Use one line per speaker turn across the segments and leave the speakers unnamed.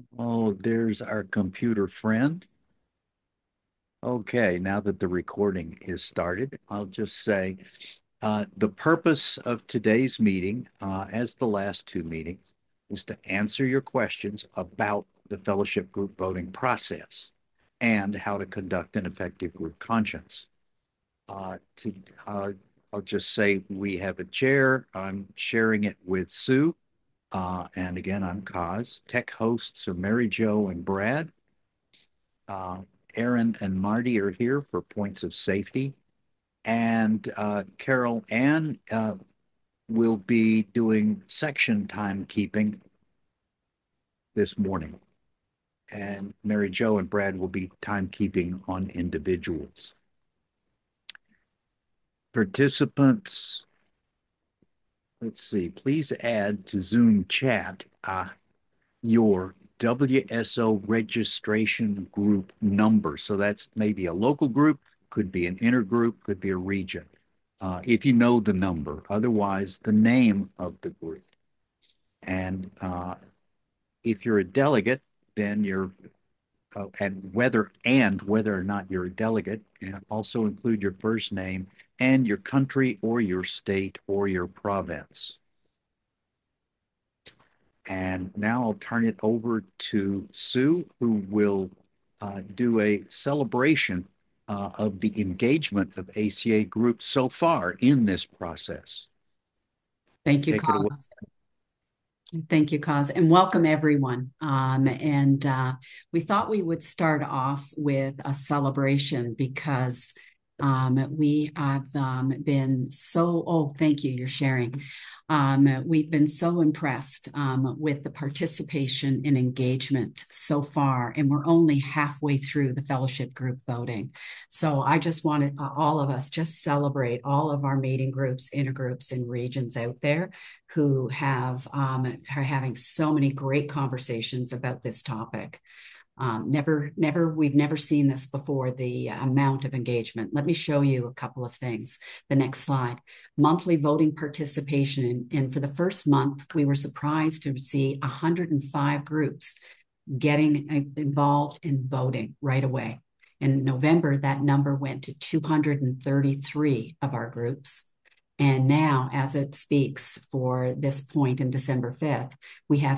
Oh, there's our computer friend. Okay, now that the recording is started, I'll just say the purpose of today's meeting, as the last two meetings, is to answer your questions about the fellowship group voting process and how to conduct an effective group conscience. Uh, to, uh, I'll just say we have a chair. I'm sharing it with Sue. And again, I'm Kaz. Tech hosts are Mary Jo and Brad. Uh, Aaron and Marty are here for points of safety. And Carol Ann will be doing section timekeeping this morning. And Mary Jo and Brad will be timekeeping on individuals. Participants, let's see, please add to Zoom chat your WSO registration group number. So that's maybe a local group, could be an intergroup, could be a region. If you know the number, otherwise the name of the group. And if you're a delegate, then you're and whether or not you're a delegate, and also include your first name and your country or your state or your province. And now I'll turn it over to Sue, who will do a celebration of the engagement of ACA groups so far in this process.
Thank you,
Take it away.
Cause. Thank you, Cause, and welcome everyone. We thought we would start off with a celebration because we have been so, oh, thank you, you're sharing. We've been so impressed with the participation and engagement so far, and we're only halfway through the fellowship group voting. So I just wanted all of us just celebrate all of our meeting groups, intergroups, and regions out there who are having so many great conversations about this topic. We've never seen this before, the amount of engagement. Let me show you a couple of things. The next slide. Monthly voting participation. And for the first month, we were surprised to see 105 groups getting involved in voting right away. In November, that number went to 233 of our groups. And now, as it speaks for this point in December 5th, we have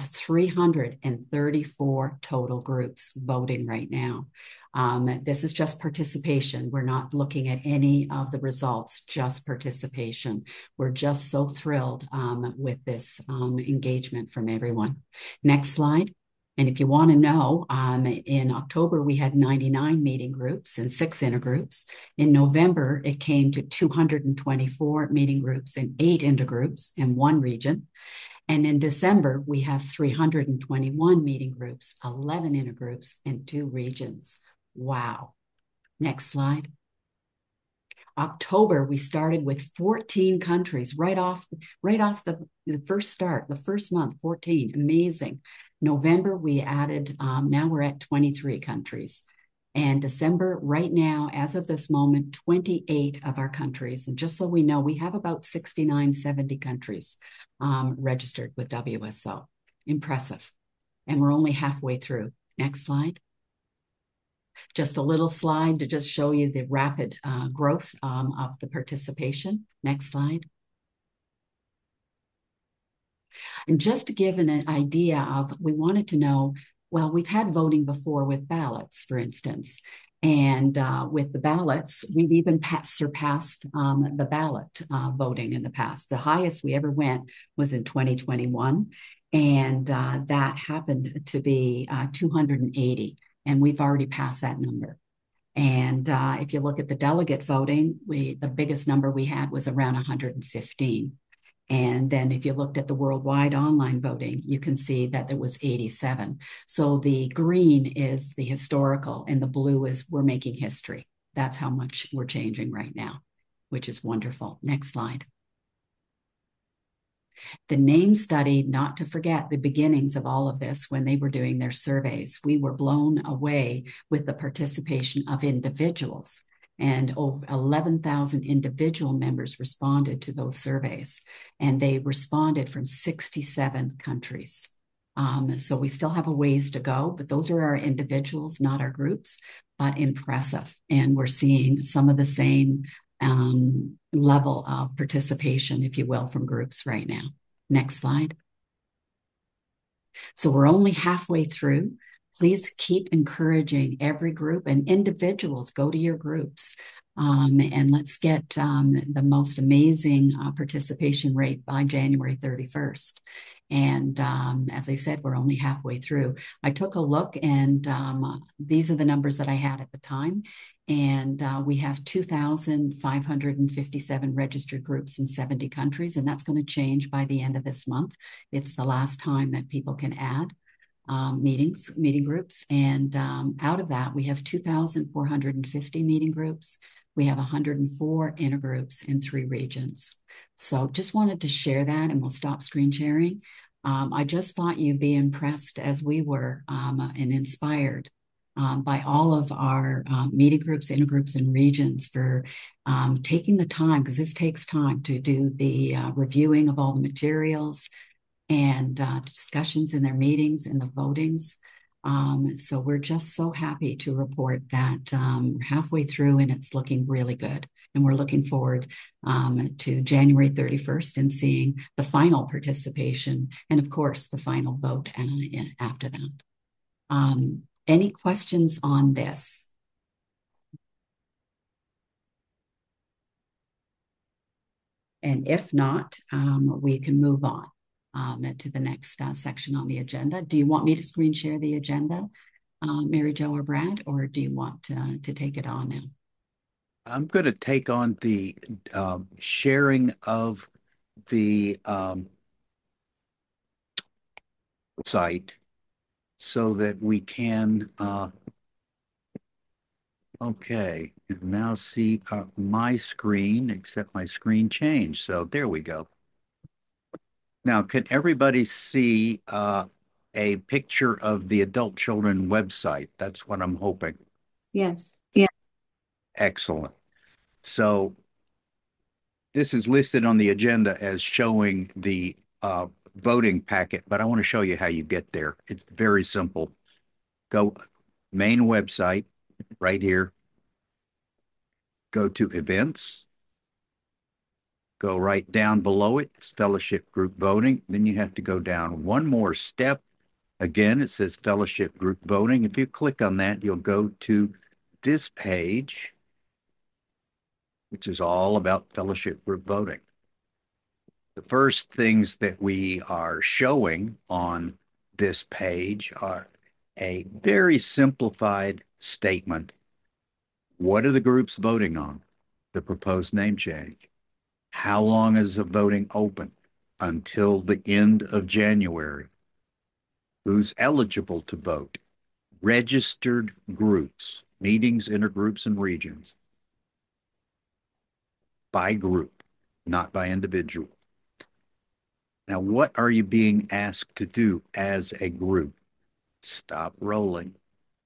334 total groups voting right now. This is just participation. We're not looking at any of the results, just participation. We're just so thrilled with this engagement from everyone. Next slide. And if you want to know, in October, we had 99 meeting groups and 6 intergroups. In November, it came to 224 meeting groups and 8 intergroups in 1 region. And in December, we have 321 meeting groups, 11 intergroups, and 2 regions. Wow. Next slide. October, we started with 14 countries right off the first start, the first month, 14. Amazing. November, we added, now we're at 23 countries. And December, right now, as of this moment, 28 of our countries. And just so we know, we have about 69, 70 countries registered with WSO. Impressive. And we're only halfway through. Next slide. Just a little slide to just show you the rapid growth of the participation. Next slide. And just to give an idea of, we wanted to know, well, we've had voting before with ballots, for instance. And with the ballots, we've even surpassed the ballot voting in the past. The highest we ever went was in 2021. And that happened to be 280. And we've already passed that number. And if you look at the delegate voting, the biggest number we had was around 115. And then if you looked at the worldwide online voting, you can see that there was 87. So the green is the historical and the blue is we're making history. That's how much we're changing right now, which is wonderful. Next slide. The NAME study, not to forget the beginnings of all of this when they were doing their surveys, we were blown away with the participation of individuals. And over 11,000 individual members responded to those surveys, and they responded from 67 countries. So we still have a ways to go, but those are our individuals, not our groups, but impressive. And we're seeing some of the same level of participation, if you will, from groups right now. Next slide. So we're only halfway through. Please keep encouraging every group and individuals, go to your groups. And let's get the most amazing participation rate by January 31st. And as I said, we're only halfway through. I took a look, and these are the numbers that I had at the time. And we have 2,557 registered groups in 70 countries, and that's going to change by the end of this month. It's the last time that people can add meeting groups. And out of that, we have 2,450 meeting groups. We have 104 intergroups in 3 regions. So just wanted to share that, and we'll stop screen sharing. I just thought you'd be impressed as we were and inspired by all of our meeting groups, intergroups, and regions for taking the time, because this takes time to do the reviewing of all the materials and discussions in their meetings and the votings. So we're just so happy to report that we're halfway through and it's looking really good. And we're looking forward to January 31st and seeing the final participation and, of course, the final vote after that. Any questions on this? And if not, we can move on to the next section on the agenda. Do you want me to screen share the agenda, Mary Jo or Brad, or do you want to take it on now?
I'm going to take on the sharing of the site so that we can, okay, now see my screen, except my screen changed. So there we go. Now, can everybody see a picture of the adult children website? That's what I'm hoping.
Yes. Yeah.
Excellent. So this is listed on the agenda as showing the voting packet, but I want to show you how you get there. It's very simple. Go main website right here. Go to events. Go right down below it. It's fellowship group voting. Then you have to go down one more step. Again, it says fellowship group voting. If you click on that, you'll go to this page, which is all about fellowship group voting. The first things that we are showing on this page are a very simplified statement. What are the groups voting on? The proposed name change. How long is the voting open? Until the end of January. Who's eligible to vote? Registered groups, meetings, intergroups, and regions. By group, not by individual. Now, what are you being asked to do as a group? Stop rolling.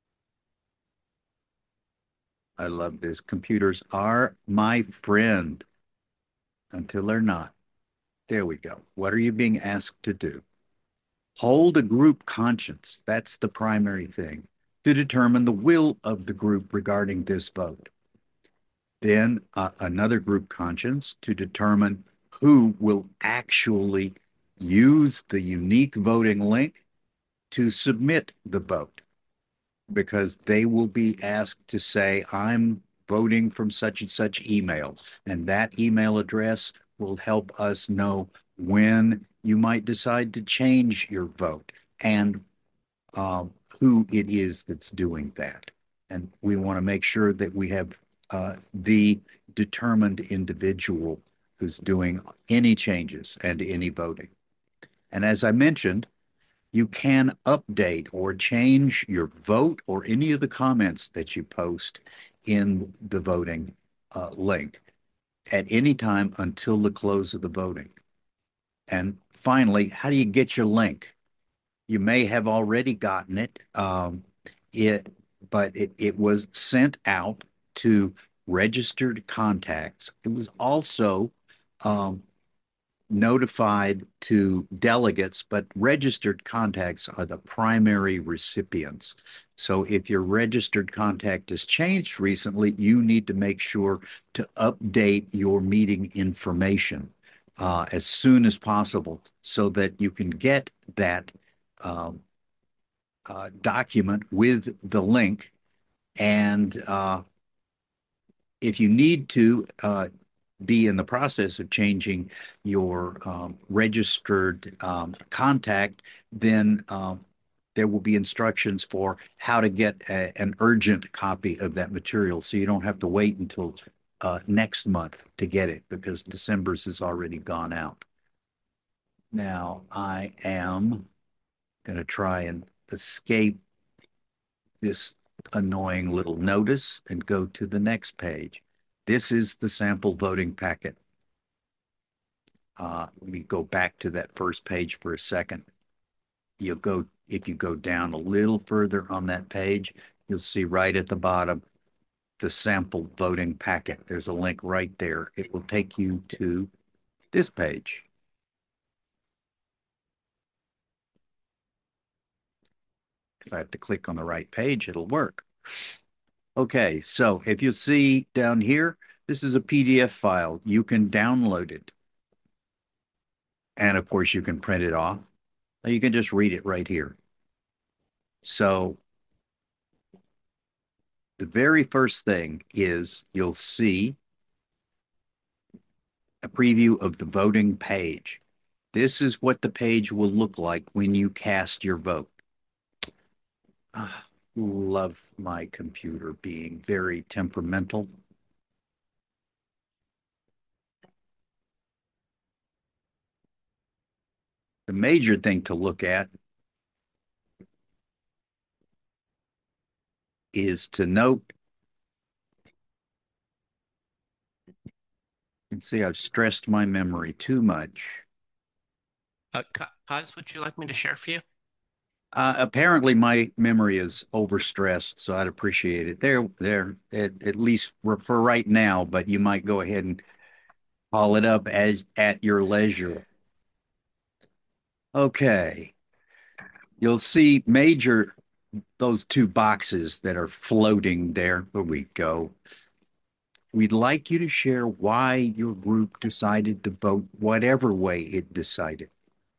I love this. Computers are my friend until they're not. There we go. What are you being asked to do? Hold a group conscience. That's the primary thing, to determine the will of the group regarding this vote. Then another group conscience to determine who will actually use the unique voting link to submit the vote, because they will be asked to say, I'm voting from such and such email, and that email address will help us know when you might decide to change your vote and who it is that's doing that. And we want to make sure that we have the determined individual who's doing any changes and any voting. And as I mentioned, you can update or change your vote or any of the comments that you post in the voting link at any time until the close of the voting. And finally, how do you get your link? You may have already gotten it, but it was sent out to registered contacts. It was also notified to delegates, but registered contacts are the primary recipients. So if your registered contact has changed recently, you need to make sure to update your meeting information as soon as possible so that you can get that um, document with the link. And if you need to be in the process of changing your registered contact, then there will be instructions for how to get an urgent copy of that material. So you don't have to wait until next month to get it because December's has already gone out. Now I am going to try and escape this annoying little notice and go to the next page. This is the sample voting packet. Let me go back to that first page for a second. If you go down a little further on that page, you'll see right at the bottom the sample voting packet. There's a link right there. It will take you to this page. If I have to click on the right page, it'll work. Okay, so if you see down here, this is a PDF file. You can download it. And of course, you can print it off. You can just read it right here. So the very first thing is you'll see a preview of the voting page. This is what the page will look like when you cast your vote. Love my computer being very temperamental. The major thing to look at is to note, and see, I've stressed my memory too much.
Cos, would you like me to share for you?
Apparently, my memory is overstressed, so I'd appreciate it. At least for right now, but you might go ahead and call it up as at your leisure. Okay. You'll see those two boxes that are floating there. Where we go. We'd like you to share why your group decided to vote whatever way it decided.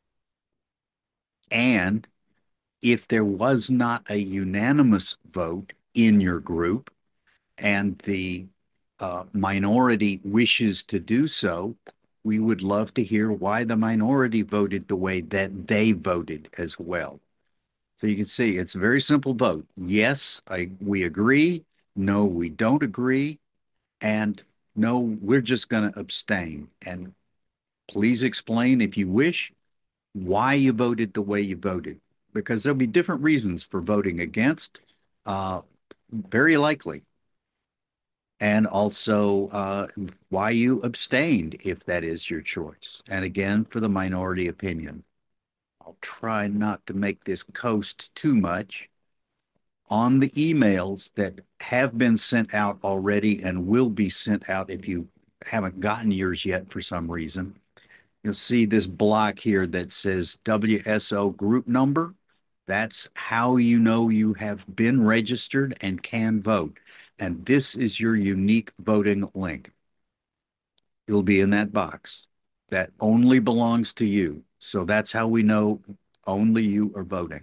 And if there was not a unanimous vote in your group and the minority wishes to do so, we would love to hear why the minority voted the way that they voted as well. So you can see it's a very simple vote. Yes, we agree. No, we don't agree. And no, we're just going to abstain. And please explain, if you wish, why you voted the way you voted, because there'll be different reasons for voting against, uh, very likely, and also why you abstained if that is your choice. And again, for the minority opinion. I'll try not to make this coast too much. On the emails that have been sent out already and will be sent out if you haven't gotten yours yet for some reason, you'll see this block here that says WSO group number. That's how you know you have been registered and can vote. And this is your unique voting link. It'll be in that box. That only belongs to you. So that's how we know only you are voting.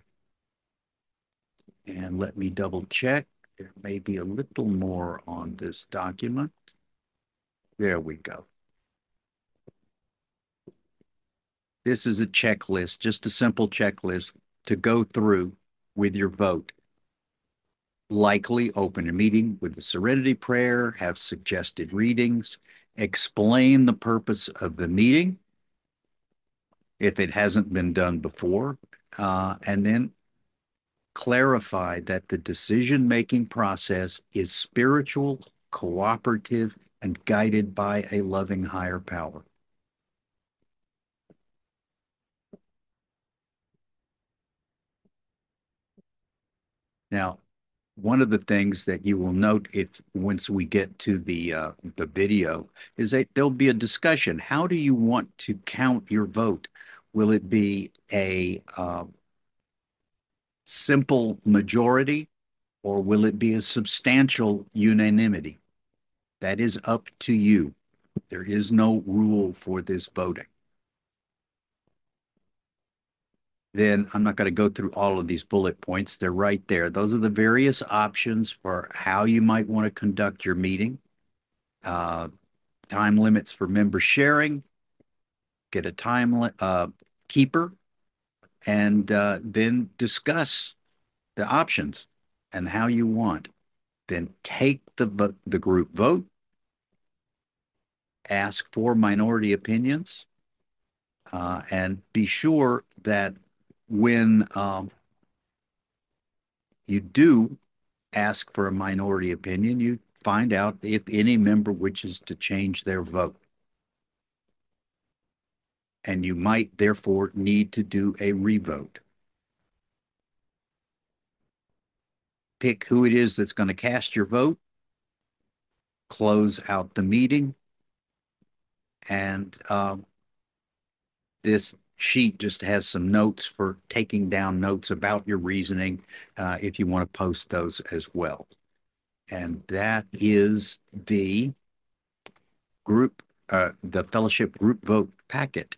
And let me double check. There may be a little more on this document. There we go. This is a checklist, just a simple checklist to go through with your vote. Likely open a meeting with the Serenity Prayer, have suggested readings, explain the purpose of the meeting if it hasn't been done before, and then clarify that the decision-making process is spiritual, cooperative, and guided by a loving higher power. Now, one of the things that you will note if once we get to the video is that there'll be a discussion. How do you want to count your vote? Will it be a simple majority or will it be a substantial unanimity? That is up to you. There is no rule for this voting. Then I'm not going to go through all of these bullet points. They're right there. Those are the various options for how you might want to conduct your meeting. Uh, Time limits for member sharing, get a time keeper, and then discuss the options and how you want. Then take the group vote, ask for minority opinions, and be sure that when you do ask for a minority opinion, you find out if any member wishes to change their vote. And you might therefore need to do a revote. Pick who it is that's going to cast your vote, close out the meeting, and this sheet just has some notes for taking down notes about your reasoning if you want to post those as well. And that is the fellowship group vote packet.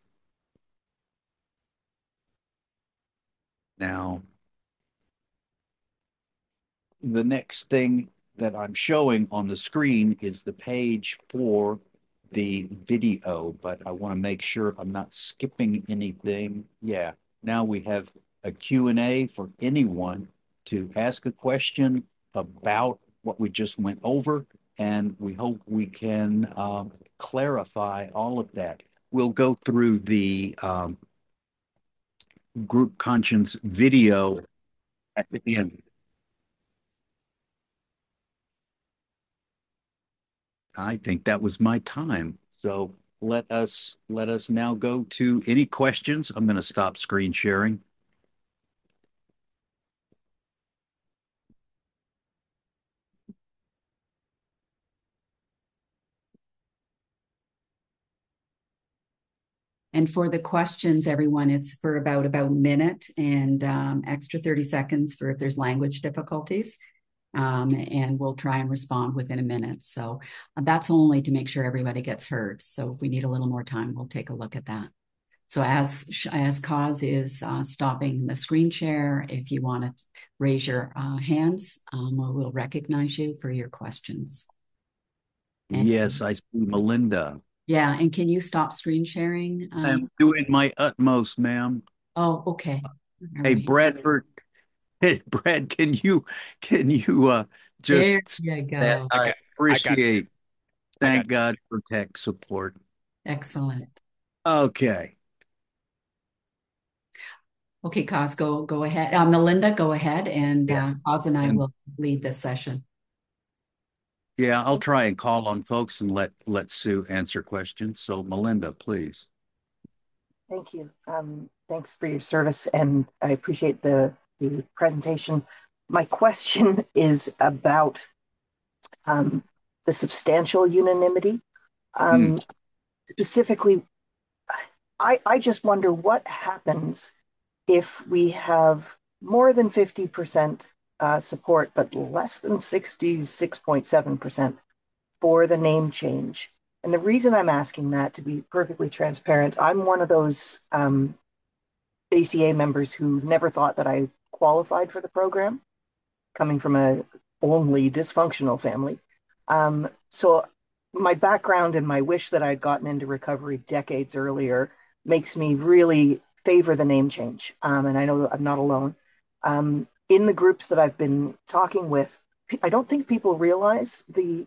Now, the next thing that I'm showing on the screen is the page for the video, but I want to make sure I'm not skipping anything. Yeah, now we have a Q&A for anyone to ask a question about what we just went over, and we hope we can clarify all of that. We'll go through the group conscience video at the end. I think that was my time. So let us now go to any questions. I'm going to stop screen sharing.
And for the questions, everyone, it's for about a minute and extra 30 seconds for if there's language difficulties. And we'll try and respond within a minute. So that's only to make sure everybody gets heard. So if we need a little more time, we'll take a look at that. So as Cause is stopping the screen share, if you want to raise your hands, we'll recognize you for your questions. And
Yes, I see Melinda.
yeah, and can you stop screen sharing?
I'm doing my utmost, ma'am.
Oh, okay. All
Hey,
right.
Bradford. Hey, Brad, can you
There
just
you
that
go.
I
I got you.
appreciate.
I got
Thank God for tech support.
Excellent.
Okay.
Okay, Cos, go ahead. Melinda, go ahead, and
Yeah.
Cos and I
And
will lead this session.
yeah, I'll try and call on folks and let Sue answer questions. So Melinda, please.
Thank you. Thanks for your service, and I appreciate the presentation. My question is about um, the substantial unanimity.
Hmm.
Um, Specifically, I just wonder what happens if we have more than 50% support, but less than 66.7% for the name change. And the reason I'm asking that, to be perfectly transparent, I'm one of those ACA members who never thought that I qualified for the program, coming from a only dysfunctional family. So my background and my wish that I'd gotten into recovery decades earlier makes me really favor the name change. And I know I'm not alone. In the groups that I've been talking with, I don't think people realize the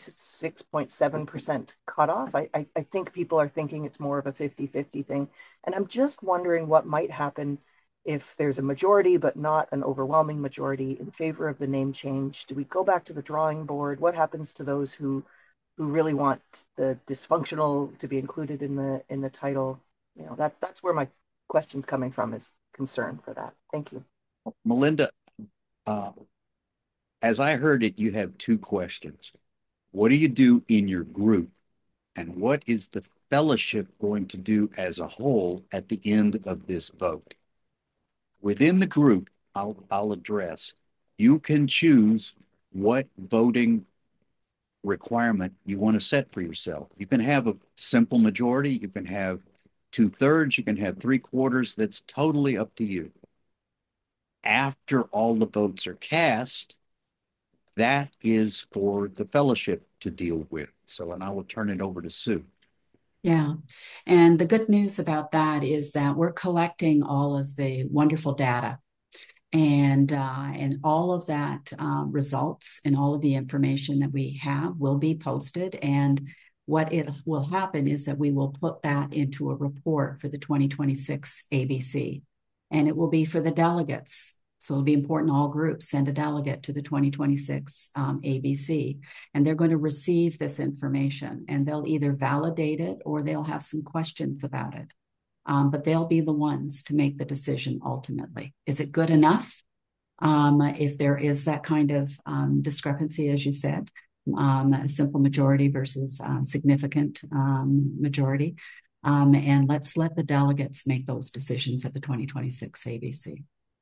66.7% cutoff. I think people are thinking it's more of a 50-50 thing. And I'm just wondering what might happen if there's a majority, but not an overwhelming majority in favor of the name change. Do we go back to the drawing board? What happens to those who really want the dysfunctional to be included in the title? You know, that's where my question's coming from, is concern for that. Thank you.
Melinda, uh, As I heard it, you have two questions. What do you do in your group? And what is the fellowship going to do as a whole at the end of this vote? Within the group, I'll address, you can choose what voting requirement you want to set for yourself. You can have a simple majority, you can have two-thirds, you can have three-quarters. That's totally up to you. After all the votes are cast, that is for the fellowship to deal with. So, and I will turn it over to Sue.
Yeah. And the good news about that is that we're collecting all of the wonderful data and all of that results and all of the information that we have will be posted. And what it will happen is that we will put that into a report for the 2026 ABC, and it will be for the delegates. So it'll be important all groups send a delegate to the 2026 ABC, and they're going to receive this information, and they'll either validate it or they'll have some questions about it. But they'll be the ones to make the decision ultimately. Is it good enough? If there is that kind of discrepancy, as you said, a simple majority versus significant majority. And let's let the delegates make those decisions at the 2026 ABC.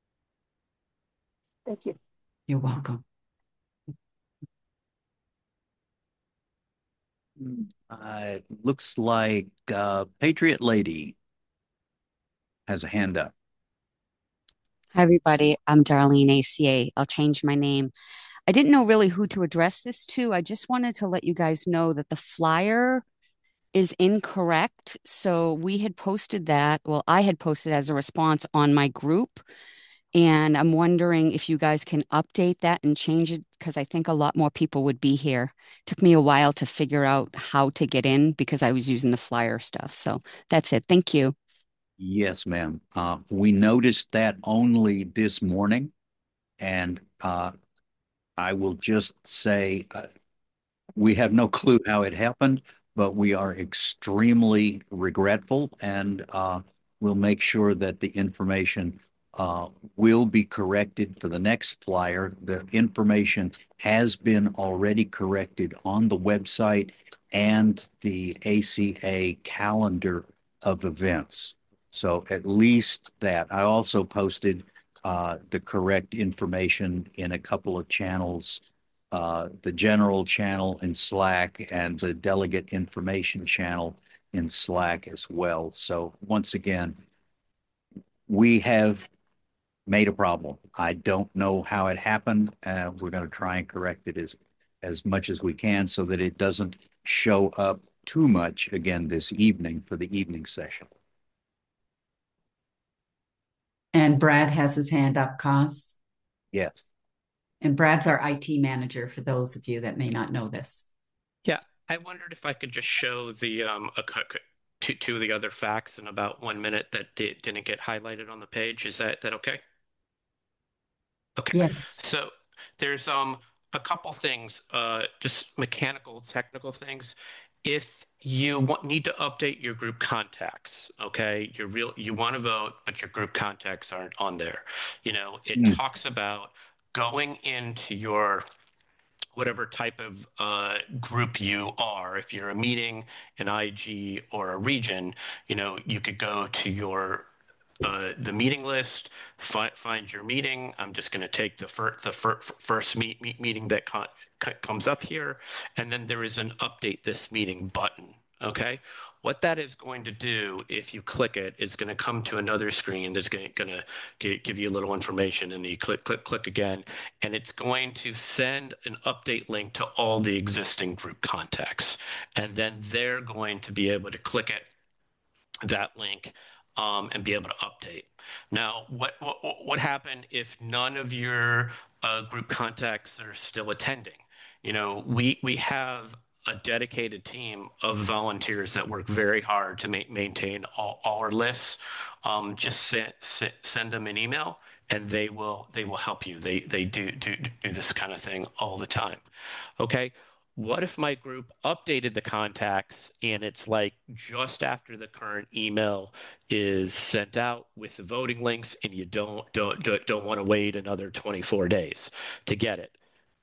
Thank you.
You're welcome.
Looks like Patriot Lady has a hand up.
Hi, everybody. I'm Darlene ACA. I'll change my name. I didn't know really who to address this to. I just wanted to let you guys know that the flyer is incorrect. So we had posted that. Well, I had posted as a response on my group. And I'm wondering if you guys can update that and change it because I think a lot more people would be here. It took me a while to figure out how to get in because I was using the flyer stuff. So that's it. Thank you.
Yes, ma'am. We noticed that only this morning, and I will just say we have no clue how it happened, but we are extremely regretful, and we'll make sure that the information will be corrected for the next flyer. The information has been already corrected on the website and the ACA calendar of events. So at least that. I also posted the correct information in a couple of channels, the general channel in Slack and the delegate information channel in Slack as well. So once again, we have made a problem. I don't know how it happened. We're going to try and correct it as much as we can so that it doesn't show up too much again this evening for the evening session.
And Brad has his hand up, Cos.
Yes.
And Brad's our IT manager for those of you that may not know this.
Yeah, I wondered if I could just show the two of the other facts in about 1 minute that didn't get highlighted on the page. Is that okay? Okay.
Yeah.
So there's a couple things, just mechanical, technical things. If you need to update your group contacts, okay, you want to vote, but your group contacts aren't on there. It talks about going into your whatever type of group you are. If you're a meeting, an IG, or a region, you could go to the meeting list, find your meeting. I'm just going to take the first meeting that comes up here, and then there is an update this meeting button. Okay, what that is going to do, if you click it, is going to come to another screen that's going to give you a little information, and you click again, and it's going to send an update link to all the existing group contacts, and then they're going to be able to click it, that link, and be able to update. Now, what happened if none of your group contacts are still attending? We have a dedicated team of volunteers that work very hard to maintain all our lists. Just send them an email, and they will help you. They do this kind of thing all the time. Okay. What if my group updated the contacts and it's like just after the current email is sent out with the voting links, and you don't want to wait another 24 days to get it?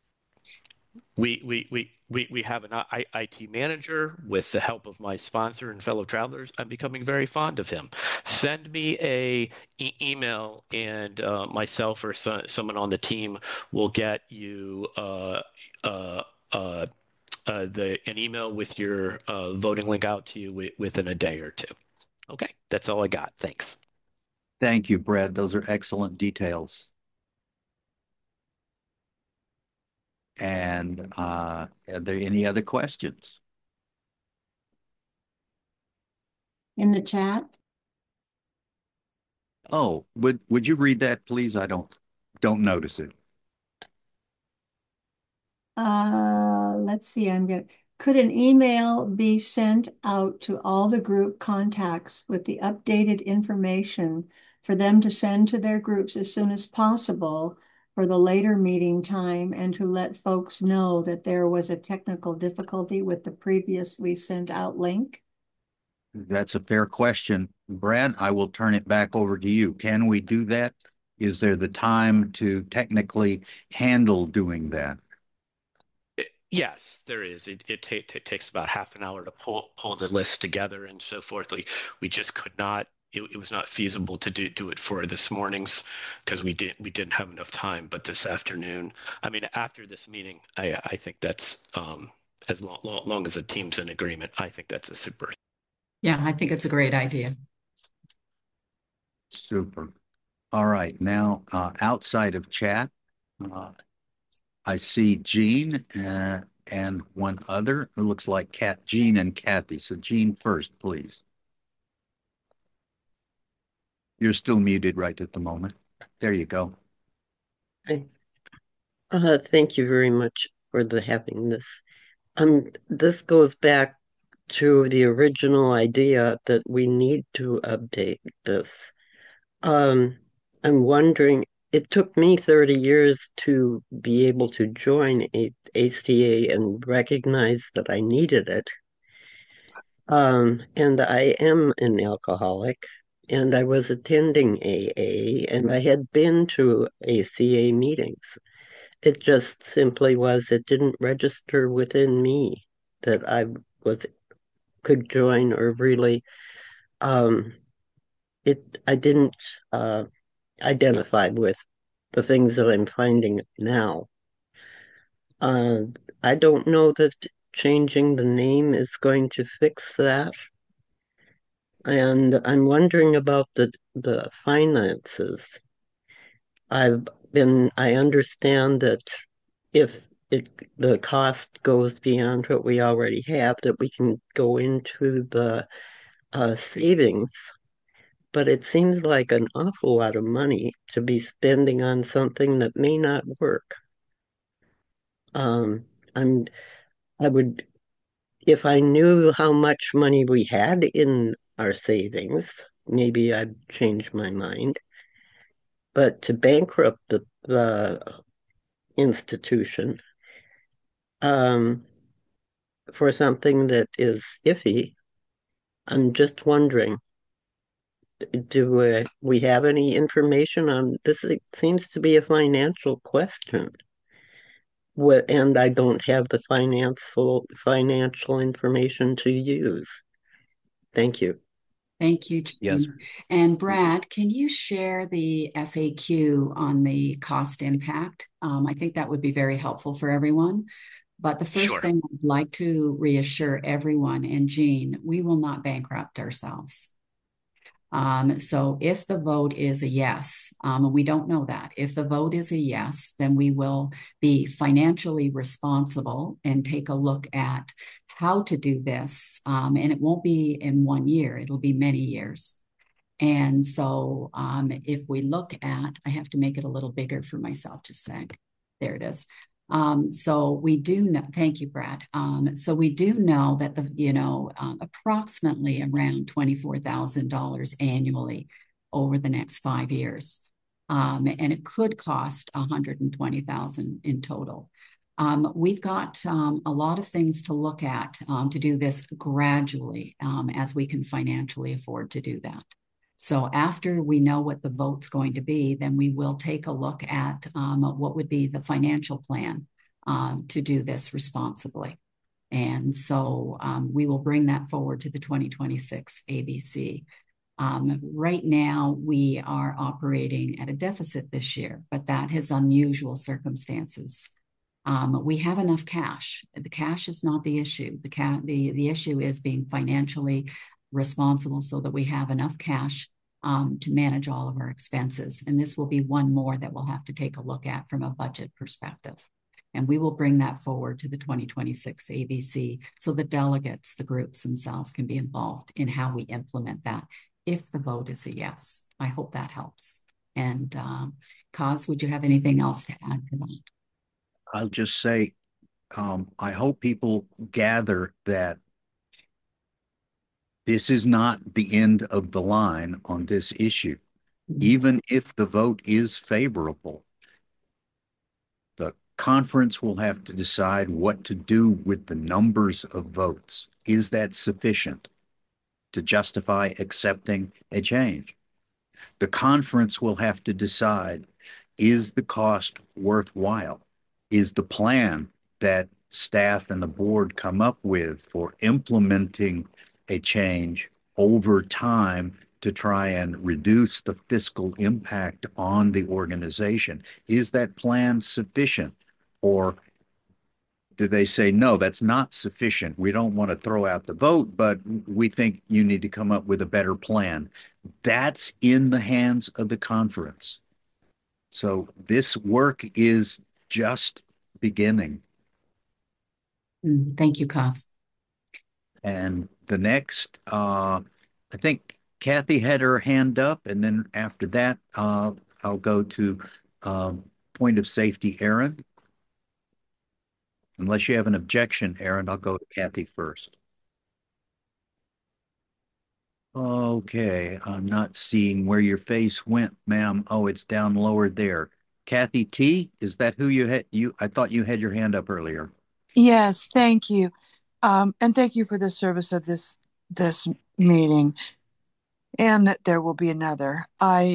we have an IT manager with the help of my sponsor and fellow travelers. I'm becoming very fond of him. Send me a email, and myself or someone on the team will get you uh, uh, an email with your voting link out to you within a day or two. Okay, that's all I got. Thanks.
Thank you, Brad. Those are excellent details. And are there any other questions?
In the chat?
Oh, would you read that, please? I don't notice it.
Let's see, could an email be sent out to all the group contacts with the updated information for them to send to their groups as soon as possible for the later meeting time, and to let folks know that there was a technical difficulty with the previously sent out link?
That's a fair question. Brad, I will turn it back over to you. Can we do that? Is there the time to technically handle doing that?
Yes, there is. It takes about half an hour to pull the list together and so forth. We just could not. It was not feasible to do it for this morning's because we didn't have enough time. But this afternoon, I mean, after this meeting, I think that's as long as the team's in agreement. I think that's a super.
Yeah, I think it's a great idea.
Super. All right. Now, outside of chat, I see Jean and one other. It looks like Jean and Kathy. So Jean first, please. You're still muted right at the moment. There you go.
Hi. Thank you very much for having this. This goes back to the original idea that we need to update this. I'm wondering, it took me 30 years to be able to join ACA and recognize that I needed it. And I am an alcoholic, and I was attending AA, and I had been to ACA meetings. It just simply it didn't register within me that I could join, or really, I didn't identify with the things that I'm finding now. I don't know that changing the name is going to fix that. And I'm wondering about the finances. I understand that if the cost goes beyond what we already have, that we can go into the savings. But it seems like an awful lot of money to be spending on something that may not work. Um, I'm, I would, if I knew how much money we had in our savings, maybe I'd change my mind. But to bankrupt the institution, for something that is iffy, I'm just wondering, do we have any information on this? It seems to be a financial question. And I don't have the financial information to use. Thank you.
Thank you, Jean.
Yes.
And Brad, can you share the FAQ on the cost impact? I think that would be very helpful for everyone. But the first
Sure.
thing I'd like to reassure everyone, and Jean, we will not bankrupt ourselves. So if the vote is a yes, we don't know that. If the vote is a yes, then we will be financially responsible and take a look at how to do this. And it won't be in 1 year, it'll be many years. And so if we look at, I have to make it a little bigger for myself, just a sec. There it is. So we do know, thank you, Brad. So we do know that approximately around $24,000 annually over the next 5 years. And it could cost $120,000 in total. We've got a lot of things to look at to do this gradually as we can financially afford to do that. So after we know what the vote's going to be, then we will take a look at what would be the financial plan to do this responsibly. And so we will bring that forward to the 2026 ABC. Right now, we are operating at a deficit this year, but that has unusual circumstances. We have enough cash. The cash is not the issue. The issue is being financially responsible so that we have enough cash to manage all of our expenses. And this will be one more that we'll have to take a look at from a budget perspective. And we will bring that forward to the 2026 ABC so the delegates, the groups themselves, can be involved in how we implement that if the vote is a yes. I hope that helps. And Kaz, would you have anything else to add to that?
I'll just say, I hope people gather that this is not the end of the line on this issue. Even if the vote is favorable, the conference will have to decide what to do with the numbers of votes. Is that sufficient to justify accepting a change? The conference will have to decide, is the cost worthwhile? Is the plan that staff and the board come up with for implementing a change over time to try and reduce the fiscal impact on the organization? Is that plan sufficient? Or do they say, no, that's not sufficient? We don't want to throw out the vote, but we think you need to come up with a better plan. That's in the hands of the conference. So this work is just beginning.
Thank you, Kaz.
And the next, I think Kathy had her hand up, and then after that, I'll go to point of safety, Aaron. Unless you have an objection, Aaron, I'll go to Kathy first. Okay, I'm not seeing where your face went, ma'am. Oh, it's down lower there. Kathy T, is that who you had? I thought you had your hand up earlier.
Yes, thank you. And thank you for the service of this meeting, and that there will be another. I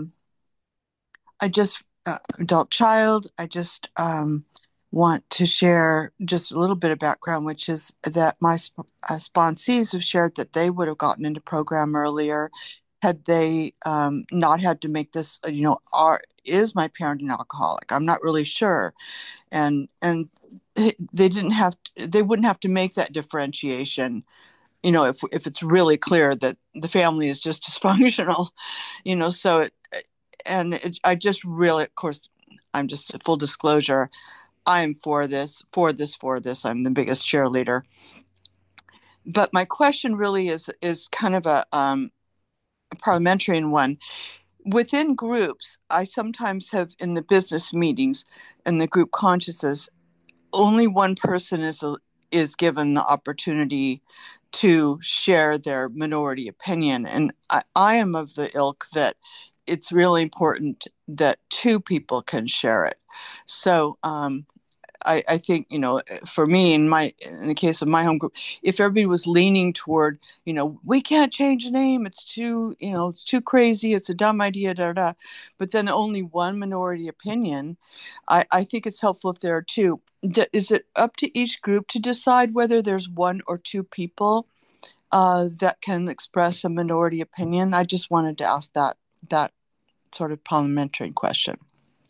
just adult child. I just want to share just a little bit of background, which is that my sponsees have shared that they would have gotten into program earlier had they not had to make this. Is my parent an alcoholic? I'm not really sure, and they wouldn't have to make that differentiation, if it's really clear that the family is just dysfunctional, so I just really, of course, I'm just full disclosure, I'm for this. I'm the biggest cheerleader. But my question really is kind of a parliamentary one. Within groups, I sometimes have in the business meetings and the group consciences, only one person is given the opportunity to share their minority opinion. And I am of the ilk that it's really important that two people can share it. So I think, for me, in the case of my home group, if everybody was leaning toward, we can't change the name, it's too crazy, it's a dumb idea, but then only one minority opinion, I think it's helpful if there are two. Is it up to each group to decide whether there's one or two people that can express a minority opinion? I just wanted to ask that sort of parliamentary question.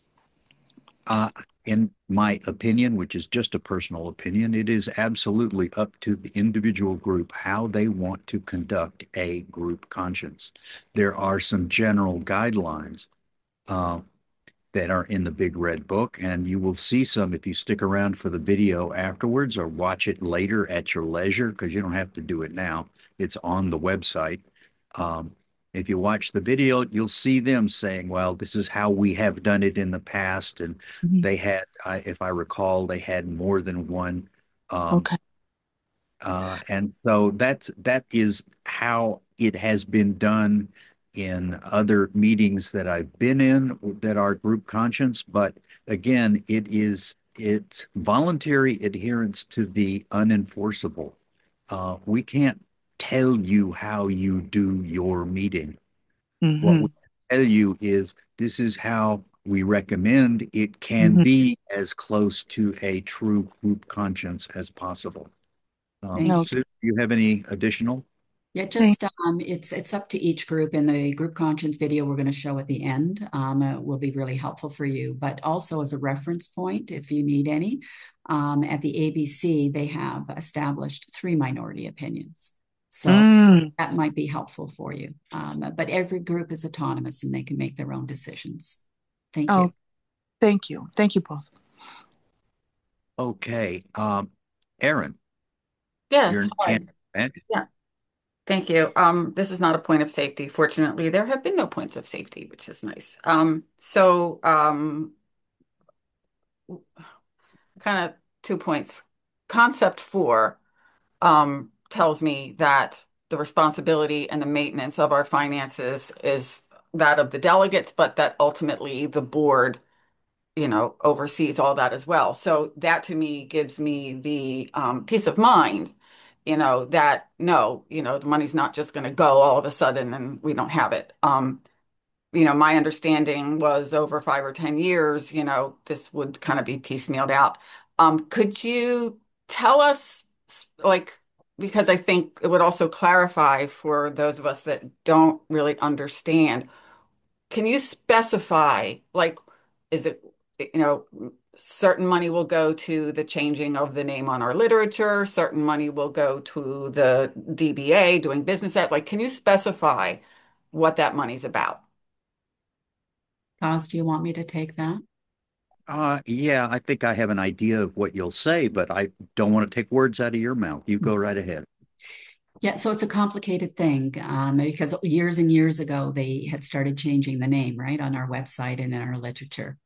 In my opinion, which is just a personal opinion, it is absolutely up to the individual group how they want to conduct a group conscience. There are some general guidelines that are in the Big Red Book, and you will see some if you stick around for the video afterwards or watch it later at your leisure, because you don't have to do it now. It's on the website. If you watch the video, you'll see them saying, well, this is how we have done it in the past. And they had, if I recall, they had more than one.
Okay.
And so that is how it has been done in other meetings that I've been in that are group conscience. But again, it's voluntary adherence to the unenforceable. We can't tell you how you do your meeting. What we tell you is this is how we recommend it can
Mhm.
be as close to a true group conscience as possible.
Thank
Sue, do you have any additional?
Yeah,
Thank
just it's up to each group, and the group conscience video we're going to show at the end will be really helpful for you. But also as a reference point, if you need any, at the ABC they have established 3 minority opinions, so
Mm.
that might be helpful for you. But every group is autonomous and they can make their own decisions. Thank
Oh,
you.
thank you. Thank you both.
Okay. Aaron,
Yes,
your
hi.
hand. Eh?
Yeah, thank you. This is not a point of safety. Fortunately, there have been no points of safety, which is nice. Kind of 2 points. Concept 4 tells me that the responsibility and the maintenance of our finances is that of the delegates, but that ultimately the board, oversees all that as well. So that to me gives me the peace of mind, that no, the money's not just going to go all of a sudden and we don't have it. My understanding was over 5 or 10 years, this would kind of be piecemealed out. Could you tell us, like, because I think it would also clarify for those of us that don't really understand, can you specify, like, is it, certain money will go to the changing of the name on our literature, certain money will go to the DBA doing business at, like, can you specify what that money's about?
Cos, do you want me to take that?
Yeah, I think I have an idea of what you'll say, but I don't want to take words out of your mouth. You go right ahead.
Yeah, so it's a complicated thing because years and years ago they had started changing the name, right, on our website and in our literature.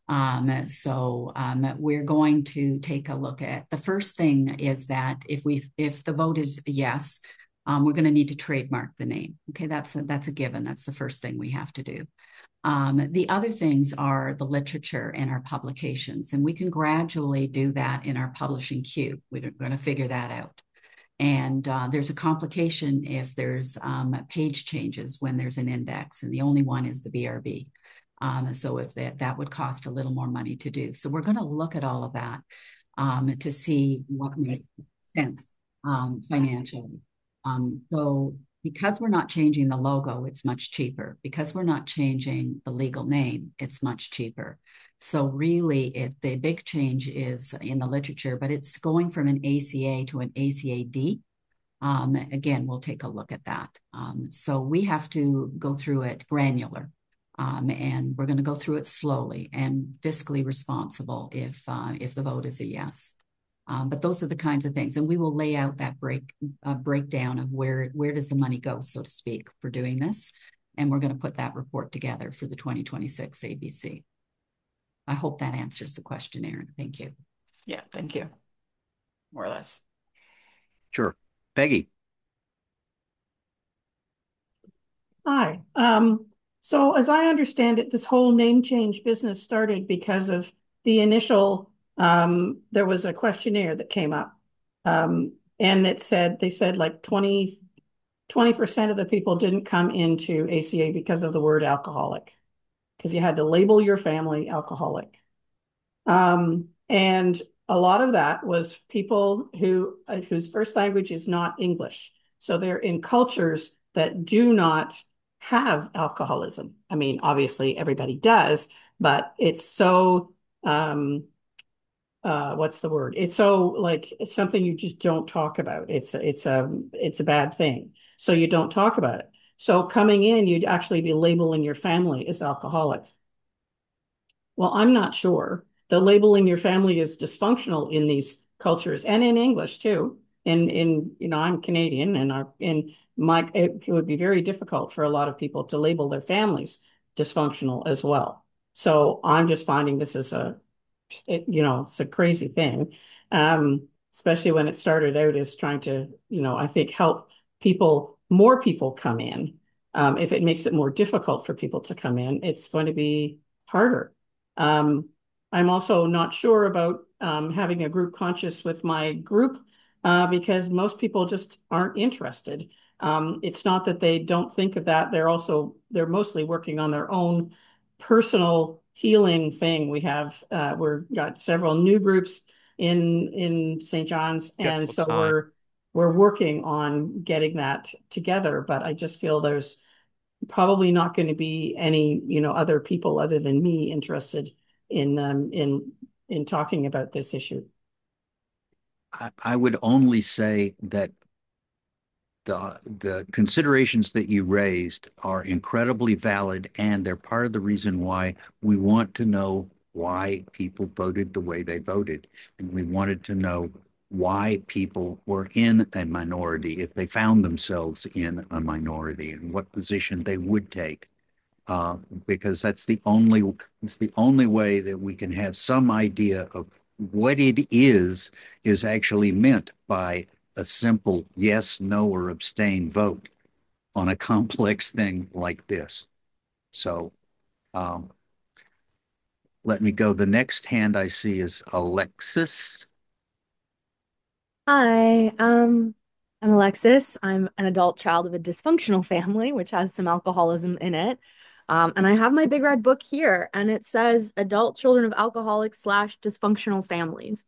So we're going to take a look at the first thing is that if the vote is yes, we're going to need to trademark the name. Okay, that's a given. That's the first thing we have to do. The other things are the literature and our publications, and we can gradually do that in our publishing queue. We're going to figure that out. And there's a complication if there's page changes when there's an index, and the only one is the BRB. So if that would cost a little more money to do. So we're going to look at all of that to see what makes sense financially. So because we're not changing the logo, it's much cheaper. Because we're not changing the legal name, it's much cheaper. So really, the big change is in the literature, but it's going from an ACA to an ACAD. Again, we'll take a look at that. So we have to go through it granular. And we're going to go through it slowly and fiscally responsible if the vote is a yes. But those are the kinds of things, and we will lay out that breakdown of where does the money go, so to speak, for doing this, and we're going to put that report together for the 2026 ABC. I hope that answers the question, Aaron. Thank you.
Yeah, thank you. More or less.
Sure. Peggy.
Hi. So as I understand it, this whole name change business started because of the initial, there was a questionnaire that came up. And they said like 20% of the people didn't come into ACA because of the word alcoholic, because you had to label your family alcoholic. And a lot of that was people whose first language is not English. So they're in cultures that do not have alcoholism. I mean, obviously everybody does, but it's so what's the word? It's so like it's something you just don't talk about. It's a bad thing. So you don't talk about it. So coming in, you'd actually be labeling your family as alcoholic. Well, I'm not sure. The labeling your family is dysfunctional in these cultures and in English too. I'm Canadian, it would be very difficult for a lot of people to label their families dysfunctional as well. So I'm just finding this is it's a crazy thing, especially when it started out as trying to, I think help more people come in. If it makes it more difficult for people to come in, it's going to be harder. I'm also not sure about having a group conscious with my group because most people just aren't interested. It's not that they don't think of that. They're mostly working on their own personal healing thing. We've got several new groups in St. John's, and so we're working on getting that together. But I just feel there's probably not going to be any, other people other than me interested in talking about this issue.
I would only say that the considerations that you raised are incredibly valid, and they're part of the reason why we want to know why people voted the way they voted. And we wanted to know why people were in a minority, if they found themselves in a minority, and what position they would take. Because it's the only way that we can have some idea of what it is actually meant by a simple yes, no, or abstain vote on a complex thing like this. So let me go. The next hand I see is Alexis.
Hi, I'm Alexis. I'm an adult child of a dysfunctional family, which has some alcoholism in it. And I have my big red book here, and it says adult children of alcoholics slash dysfunctional families.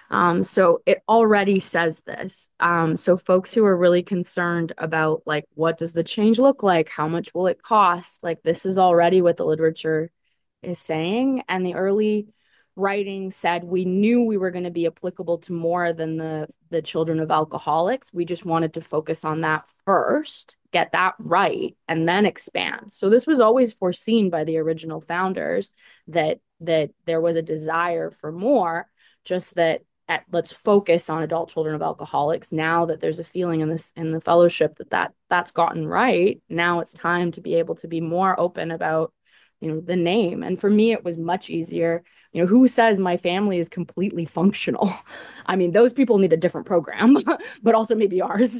So it already says this. So folks who are really concerned about like, what does the change look like? How much will it cost? Like, this is already what the literature is saying. And the early writing said we knew we were going to be applicable to more than the children of alcoholics. We just wanted to focus on that first, get that right, and then expand. So this was always foreseen by the original founders that there was a desire for more, just that let's focus on adult children of alcoholics. Now that there's a feeling in the fellowship that's gotten right, now it's time to be able to be more open about the name. And for me, it was much easier. Who says my family is completely functional? I mean, those people need a different program, but also maybe ours.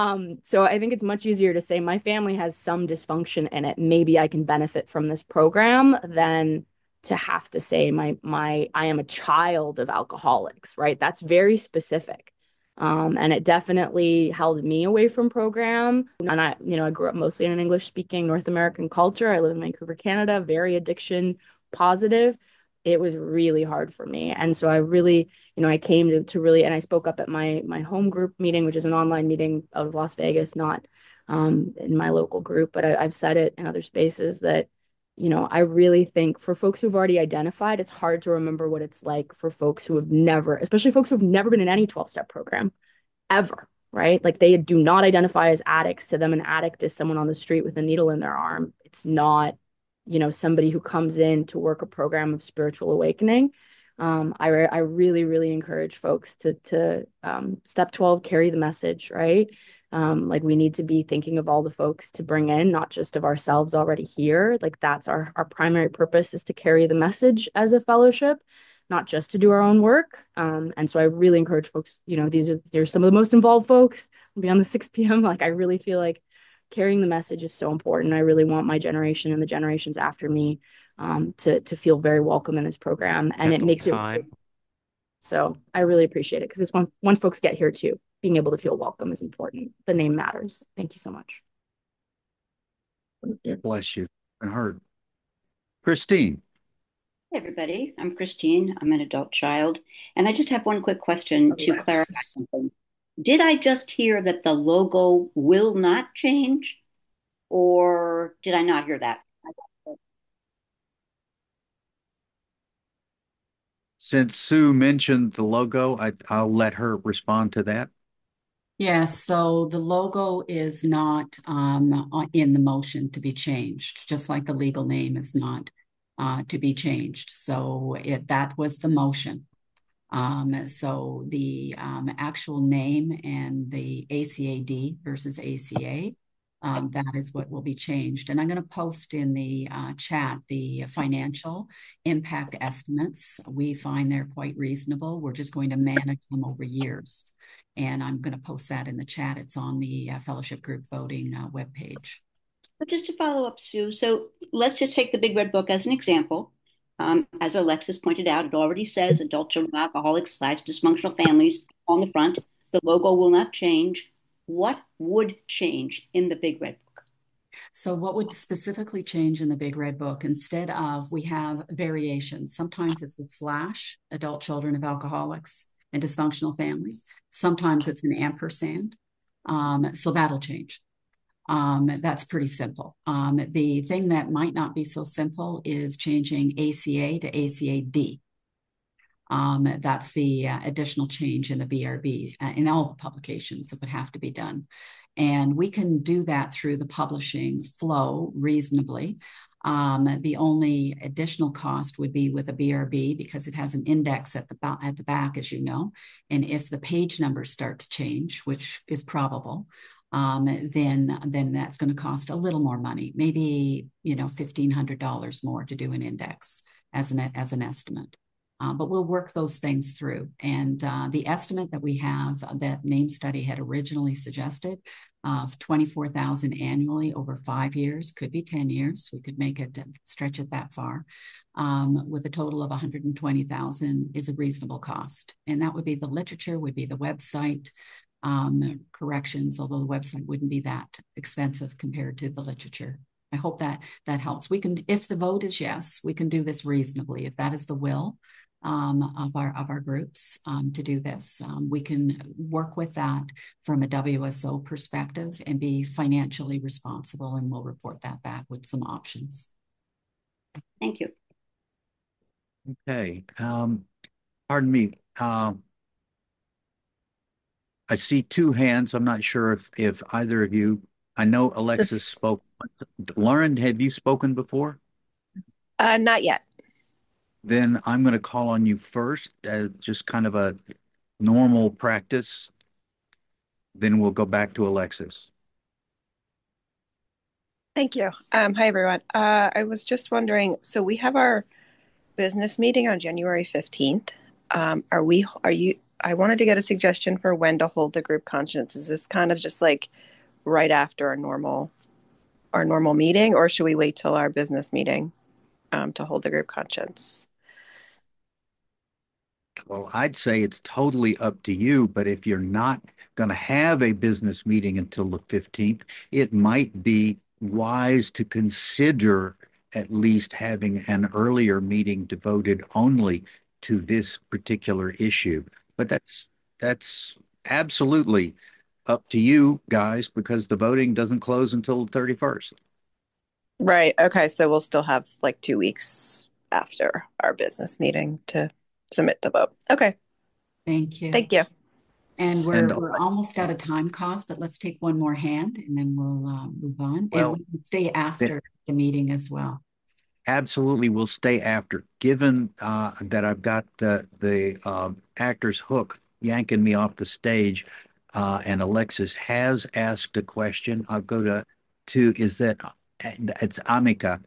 So I think it's much easier to say my family has some dysfunction in it. Maybe I can benefit from this program than to have to say I am a child of alcoholics, right? That's very specific. And it definitely held me away from program. And I grew up mostly in an English speaking North American culture. I live in Vancouver, Canada, very addiction positive. It was really hard for me. And so I really, I came to really, and I spoke up at my home group meeting, which is an online meeting out of Las Vegas, not in my local group, but I've said it in other spaces that I really think for folks who've already identified, it's hard to remember what it's like for folks who have never, especially folks who have never been in any 12-step program ever, right? Like they do not identify as addicts. To them, an addict is someone on the street with a needle in their arm. It's not, somebody who comes in to work a program of spiritual awakening. I really, really encourage folks to step 12, carry the message, right? Like we need to be thinking of all the folks to bring in, not just of ourselves already here. Like that's our primary purpose, is to carry the message as a fellowship, not just to do our own work. And so I really encourage folks, they're some of the most involved folks beyond the 6 p.m. Like I really feel like carrying the message is so important. I really want my generation and the generations after me to feel very welcome in this program. And it makes it. So I really appreciate it, because it's once folks get here too, being able to feel welcome is important. The name matters. Thank you so much.
Bless you. And heard. Christine.
Hey everybody, I'm Christine. I'm an adult child. And I just have one quick question to clarify something. Did I just hear that the logo will not change? Or did I not hear that?
Since Sue mentioned the logo, I'll let her respond to that.
Yes, so the logo is not in the motion to be changed, just like the legal name is not to be changed. So that was the motion. So the actual name and the ACAD versus ACA, that is what will be changed. And I'm going to post in the chat the financial impact estimates. We find they're quite reasonable. We're just going to manage them over years. And I'm going to post that in the chat. It's on the fellowship group voting webpage.
But just to follow up, Sue, so let's just take the Big Red Book as an example. As Alexis pointed out, it already says adult children of alcoholics / dysfunctional families on the front. The logo will not change. What would change in the Big Red Book?
So what would specifically change in the Big Red Book? Instead of, we have variations. Sometimes it's a slash, adult children of alcoholics and dysfunctional families. Sometimes it's an ampersand. So that'll change. That's pretty simple. The thing that might not be so simple is changing ACA to ACAD. That's the additional change in the BRB in all the publications that would have to be done. And we can do that through the publishing flow reasonably. The only additional cost would be with a BRB because it has an index at the back, as you know. And if the page numbers start to change, which is probable, then that's going to cost a little more money, maybe $1,500 more to do an index as an estimate. But we'll work those things through. And the estimate that we have that Name Study had originally suggested of $24,000 annually over 5 years, could be 10 years. We could make it stretch it that far. With a total of $120,000 is a reasonable cost. And that would be the literature, would be the website, corrections, although the website wouldn't be that expensive compared to the literature. I hope that helps. We can, if the vote is yes, we can do this reasonably. If that is the will of our groups to do this, we can work with that from a WSO perspective and be financially responsible, and we'll report that back with some options.
Thank you.
Okay. Pardon me. I see two hands. I'm not sure if either of you, I know Alexis spoke. Lauren, have you spoken before?
Not yet.
Then I'm going to call on you first as just kind of a normal practice. Then we'll go back to Alexis.
Thank you. Hi, everyone. I was just wondering, so we have our business meeting on January 15th. I wanted to get a suggestion for when to hold the group conscience. Is this kind of just like right after our normal meeting, or should we wait till our business meeting to hold the group conscience?
Well, I'd say it's totally up to you, but if you're not going to have a business meeting until the 15th, it might be wise to consider at least having an earlier meeting devoted only to this particular issue. But that's absolutely up to you guys, because the voting doesn't close until the 31st.
Right. Okay. So we'll still have like 2 weeks after our business meeting to submit the vote. Okay.
Thank you.
Thank you.
And we're almost out of time, Cos, but let's take one more hand and then we'll move on.
Well,
and we can stay after the meeting as well.
Absolutely, we'll stay after. Given that I've got the actor's hook yanking me off the stage, and Alexis has asked a question, I'll go to it's Amika.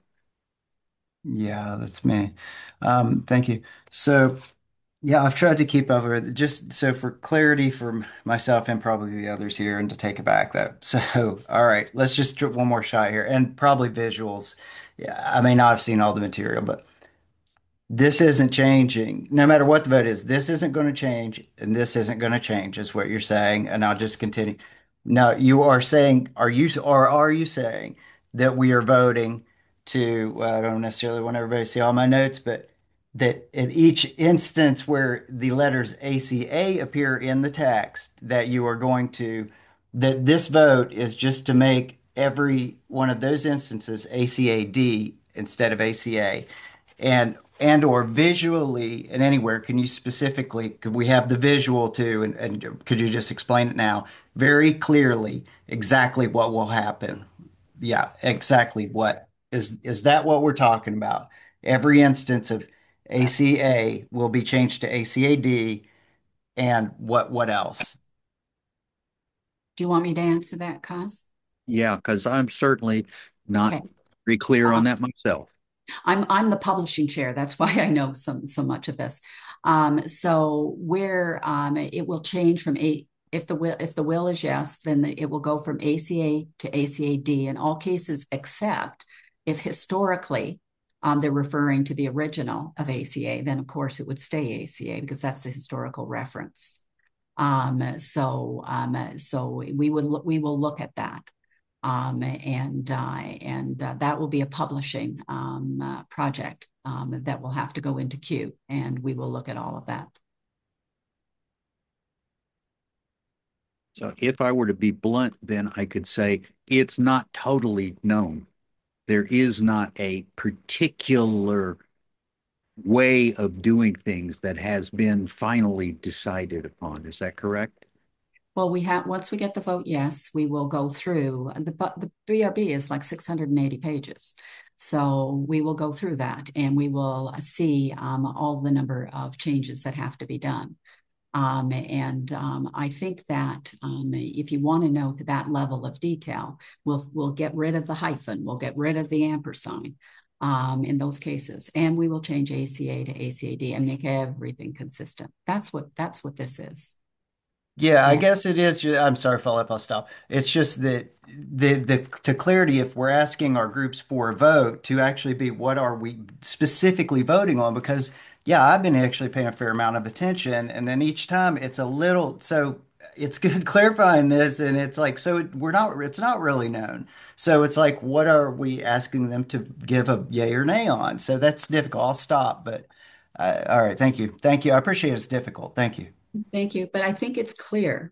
Yeah, that's me. Thank you. So, yeah, I've tried to keep up with it, just so for clarity for myself and probably the others here, and to take it back though. So, all right, let's just do one more shot here, and probably visuals. Yeah, I may not have seen all the material, but this isn't changing. No matter what the vote is, this isn't going to change, and this isn't going to change, is what you're saying. And I'll just continue. Now, you are saying, are you saying that we are voting to, well, I don't necessarily want everybody to see all my notes, but that in each instance where the letters ACA appear in the text, that you are going to, that this vote is just to make every one of those instances ACAD instead of ACA, and or visually and anywhere, can you specifically, could we have the visual too, and could you just explain it now very clearly exactly what will happen? Yeah, exactly. What is that what we're talking about? Every instance of ACA will be changed to ACAD, and what else?
Do you want me to answer that, Cos?
Yeah, because I'm certainly not
Okay.
very clear on that myself.
I'm the publishing chair. That's why I know so much of this. So where it will change from if the will is yes, then it will go from ACA to ACAD in all cases, except if historically they're referring to the original of ACA, then of course it would stay ACA because that's the historical reference. So we will look at that. And that will be a publishing project that will have to go into queue, and we will look at all of that.
So if I were to be blunt, then I could say it's not totally known. There is not a particular way of doing things that has been finally decided upon. Is that correct?
Well, once we get the vote, yes, we will go through the BRB is like 680 pages. So we will go through that and we will see all the number of changes that have to be done. I think that if you want to know to that level of detail, we'll get rid of the hyphen, we'll get rid of the ampersand in those cases, and we will change ACA to ACAD and make everything consistent. That's what this is.
Yeah, I guess it is. I'm sorry, Philip, I'll stop. It's just that the to clarity, if we're asking our groups for a vote to actually be what are we specifically voting on? Because yeah, I've been actually paying a fair amount of attention, and then each time it's a little so it's good clarifying this, and it's like so we're not it's not really known. So it's like what are we asking them to give a yay or nay on? So that's difficult. I'll stop, but all right, thank you, thank you. I appreciate it's difficult. Thank you.
Thank you. But I think it's clear,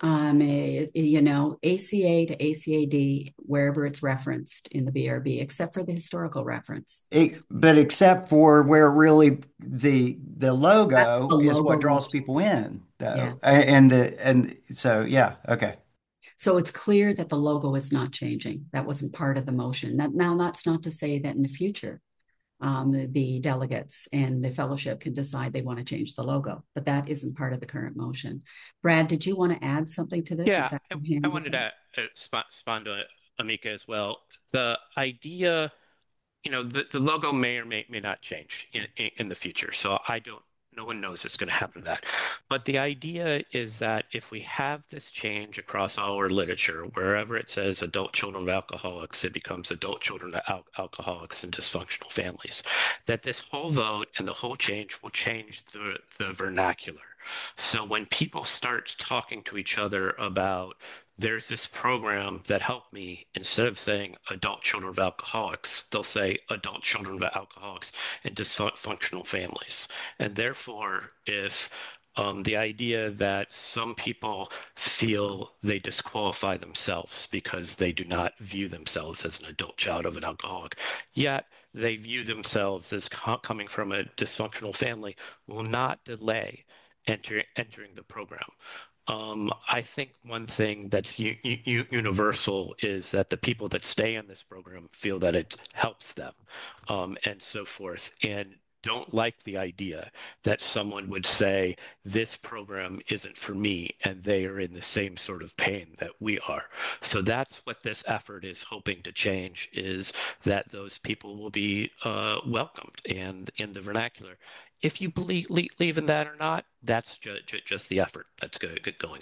ACA to ACAD, wherever it's referenced in the BRB, except for the historical reference.
But except for where really the logo
the
is
logo
what draws
motion.
people in, though.
Yeah.
And so, yeah, okay.
So it's clear that the logo is not changing. That wasn't part of the motion. Now, that's not to say that in the future, the delegates and the fellowship can decide they want to change the logo, but that isn't part of the current motion. Brad, did you want to add something to this?
Yeah,
Is that
I wanted to respond to Amika as well. The idea, the logo may or may not change in the future. So no one knows what's going to happen to that. But the idea is that if we have this change across all our literature, wherever it says adult children of alcoholics, it becomes adult children of alcoholics and dysfunctional families, that this whole vote and the whole change will change the vernacular. So when people start talking to each other about there's this program that helped me, instead of saying adult children of alcoholics, they'll say adult children of alcoholics and dysfunctional families. And therefore, if the idea that some people feel they disqualify themselves because they do not view themselves as an adult child of an alcoholic, yet they view themselves as coming from a dysfunctional family, will not delay entering the program. I think one thing that's universal is that the people that stay in this program feel that it helps them, and so forth, and don't like the idea that someone would say this program isn't for me and they are in the same sort of pain that we are. So that's what this effort is hoping to change, is that those people will be welcomed and in the vernacular. If you believe in that or not, that's just the effort that's going.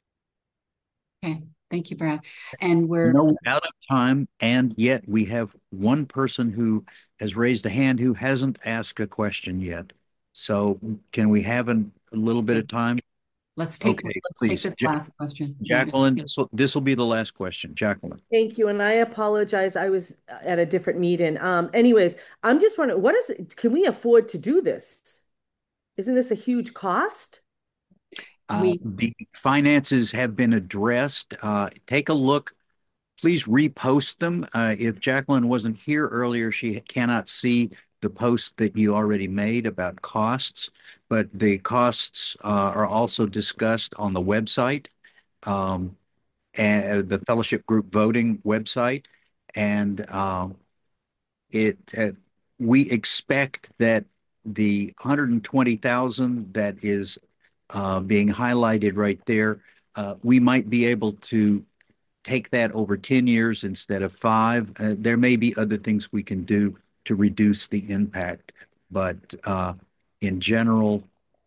Okay, thank you, Brad. And we're
out of time, and yet we have one person who has raised a hand who hasn't asked a question yet. So can we have a little bit of time?
Let's take the last question.
Jacqueline, this will be the last question. Jacqueline.
Thank you. And I apologize. I was at a different meeting. Anyways, I'm just wondering, can we afford to do this? Isn't this a huge cost?
The finances have been addressed. Take a look. Please repost them. If Jacqueline wasn't here earlier, she cannot see the post that you already made about costs, but the costs are also discussed on the website, and the fellowship group voting website. And we expect that the 120,000 that is being highlighted right there, we might be able to take that over 10 years instead of 5. There may be other things we can do to reduce the impact, but in general,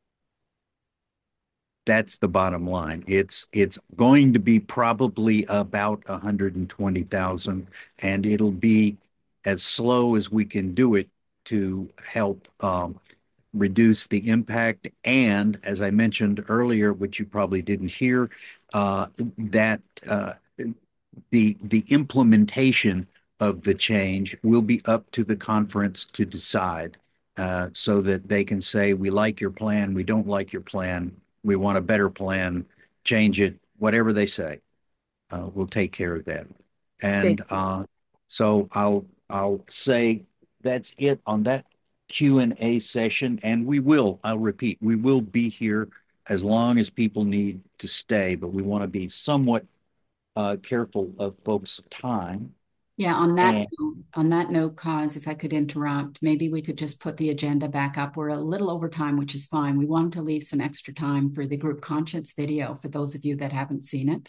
that's the bottom line. It's going to be probably about 120,000, and it'll be as slow as we can do it to help reduce the impact. And as I mentioned earlier, which you probably didn't hear, that the implementation of the change will be up to the conference to decide, so that they can say, we like your plan, we don't like your plan, we want a better plan, change it, whatever they say. We'll take care of that. And so I'll say that's it on that Q&A session. And I'll repeat, we will be here as long as people need to stay, but we want to be somewhat careful of folks' time.
Yeah, on that note, Cause, if I could interrupt, maybe we could just put the agenda back up. We're a little over time, which is fine. We wanted to leave some extra time for the group conscience video for those of you that haven't seen it.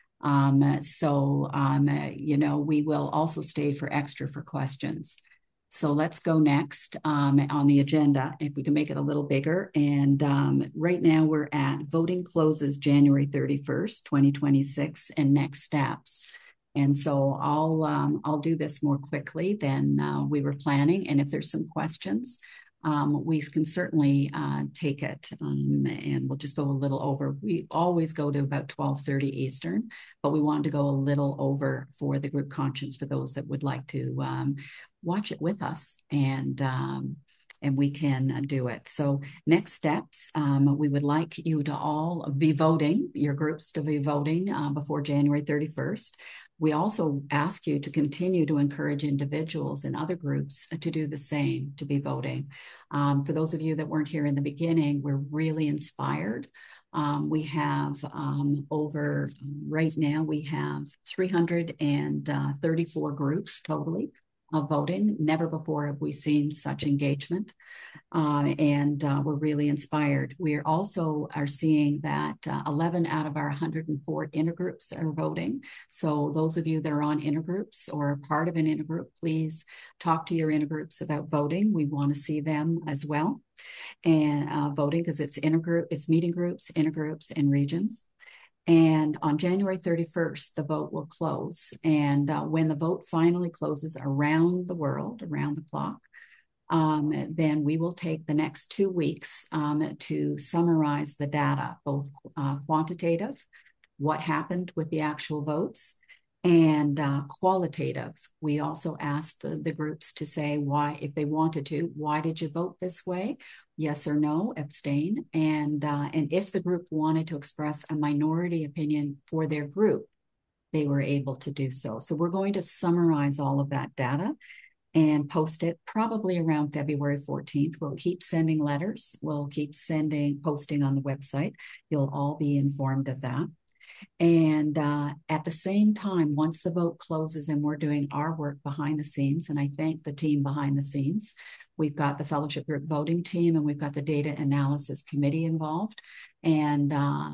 We will also stay for extra for questions. So let's go next on the agenda, if we can make it a little bigger. And right now we're at voting closes January 31st, 2026, and next steps. And so I'll do this more quickly than we were planning. And if there's some questions, we can certainly take it, and we'll just go a little over. We always go to about 12:30 Eastern, but we wanted to go a little over for the group conscience for those that would like to watch it with us, and we can do it. So next steps, we would like you to all be voting, your groups to be voting before January 31st. We also ask you to continue to encourage individuals and other groups to do the same, to be voting. For those of you that weren't here in the beginning, we're really inspired. We have right now, we have 334 groups totally of voting. Never before have we seen such engagement. We're really inspired. We also are seeing that 11 out of our 104 intergroups are voting. So those of you that are on intergroups or are part of an intergroup, please talk to your intergroups about voting. We want to see them as well. And voting, because it's meeting groups, intergroups, and regions. And on January 31st, the vote will close. And when the vote finally closes around the world, around the clock, then we will take the next 2 weeks to summarize the data, both quantitative, what happened with the actual votes, and qualitative. We also asked the groups to say why, if they wanted to, why did you vote this way? Yes or no, abstain. And if the group wanted to express a minority opinion for their group, they were able to do so. So we're going to summarize all of that data and post it probably around February 14th. We'll keep sending letters. We'll keep posting on the website. You'll all be informed of that. And at the same time, once the vote closes and we're doing our work behind the scenes, and I thank the team behind the scenes, we've got the fellowship group voting team, and we've got the data analysis committee involved, and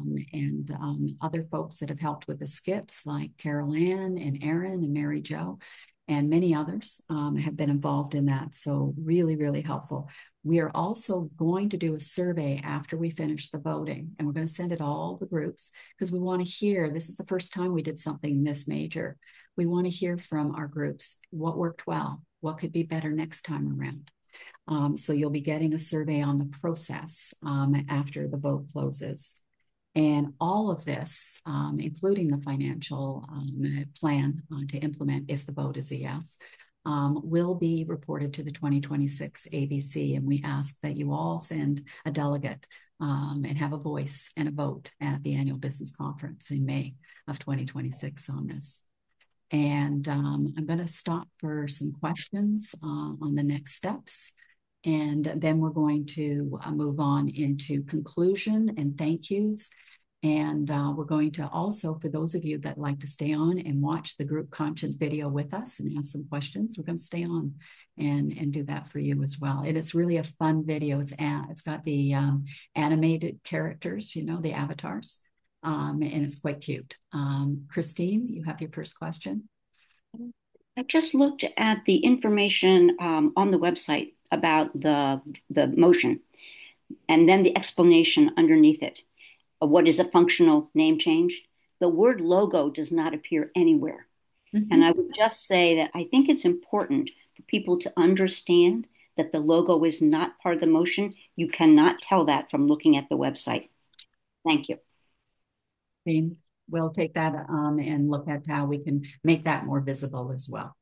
other folks that have helped with the skits, like Carol Ann and Aaron and Mary Jo, and many others have been involved in that. So really, really helpful. We are also going to do a survey after we finish the voting, and we're going to send it all the groups, because we want to hear, this is the first time we did something this major. We want to hear from our groups what worked well, what could be better next time around. So you'll be getting a survey on the process after the vote closes. And all of this, including the financial plan to implement if the vote is a yes, will be reported to the 2026 ABC. And we ask that you all send a delegate and have a voice and a vote at the annual business conference in May of 2026 on this. And I'm going to stop for some questions on the next steps. And then we're going to move on into conclusion and thank yous. And we're going to also, for those of you that like to stay on and watch the group conscience video with us and ask some questions, we're going to stay on and do that for you as well. And it's really a fun video. It's got the animated characters, the avatars, and it's quite cute. Christine, you have your first question.
I just looked at the information on the website about the motion, and then the explanation underneath it. What is a functional name change? The word logo does not appear anywhere. Mm-hmm. And I would just say that I think it's important for people to understand that the logo is not part of the motion. You cannot tell that from looking at the website. Thank you.
we'll take that and look at how we can make that more visible as well.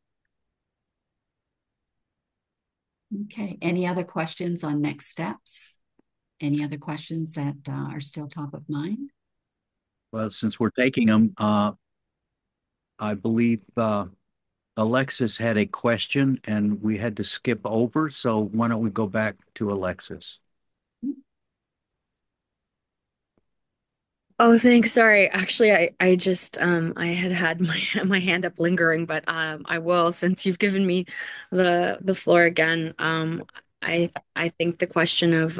Okay, any other questions on next steps? Any other questions that are still top of mind?
Well, since we're taking them, I believe Alexis had a question and we had to skip over. So why don't we go back to Alexis?
Oh, thanks. Sorry. Actually, I just I had my hand up lingering, but I will since you've given me the floor again. I think the question of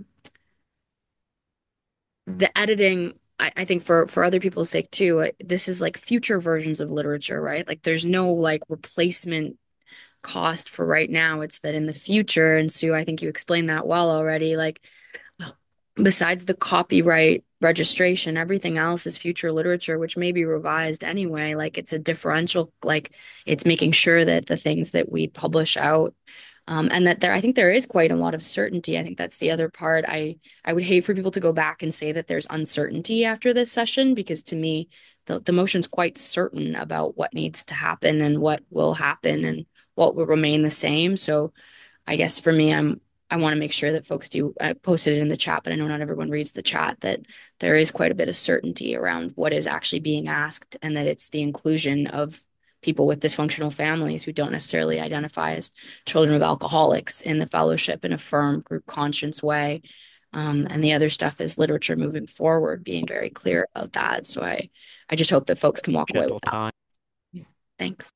the editing, I think for other people's sake too, this is like future versions of literature, right? Like there's no like replacement cost for right now. It's that in the future, and Sue, I think you explained that well already, like besides the copyright registration, everything else is future literature, which may be revised anyway. Like it's a differential, like it's making sure that the things that we publish out, and that I think there is quite a lot of certainty. I think that's the other part. I would hate for people to go back and say that there's uncertainty after this session, because to me, the motion's quite certain about what needs to happen and what will happen and what will remain the same. So I guess for me, I want to make sure that folks do. I posted it in the chat, but I know not everyone reads the chat, that there is quite a bit of certainty around what is actually being asked, and that it's the inclusion of people with dysfunctional families who don't necessarily identify as children of alcoholics in the fellowship in a firm group conscience way. And the other stuff is literature moving forward, being very clear about that. So I just hope that folks can walk away with that. Yeah. Thanks.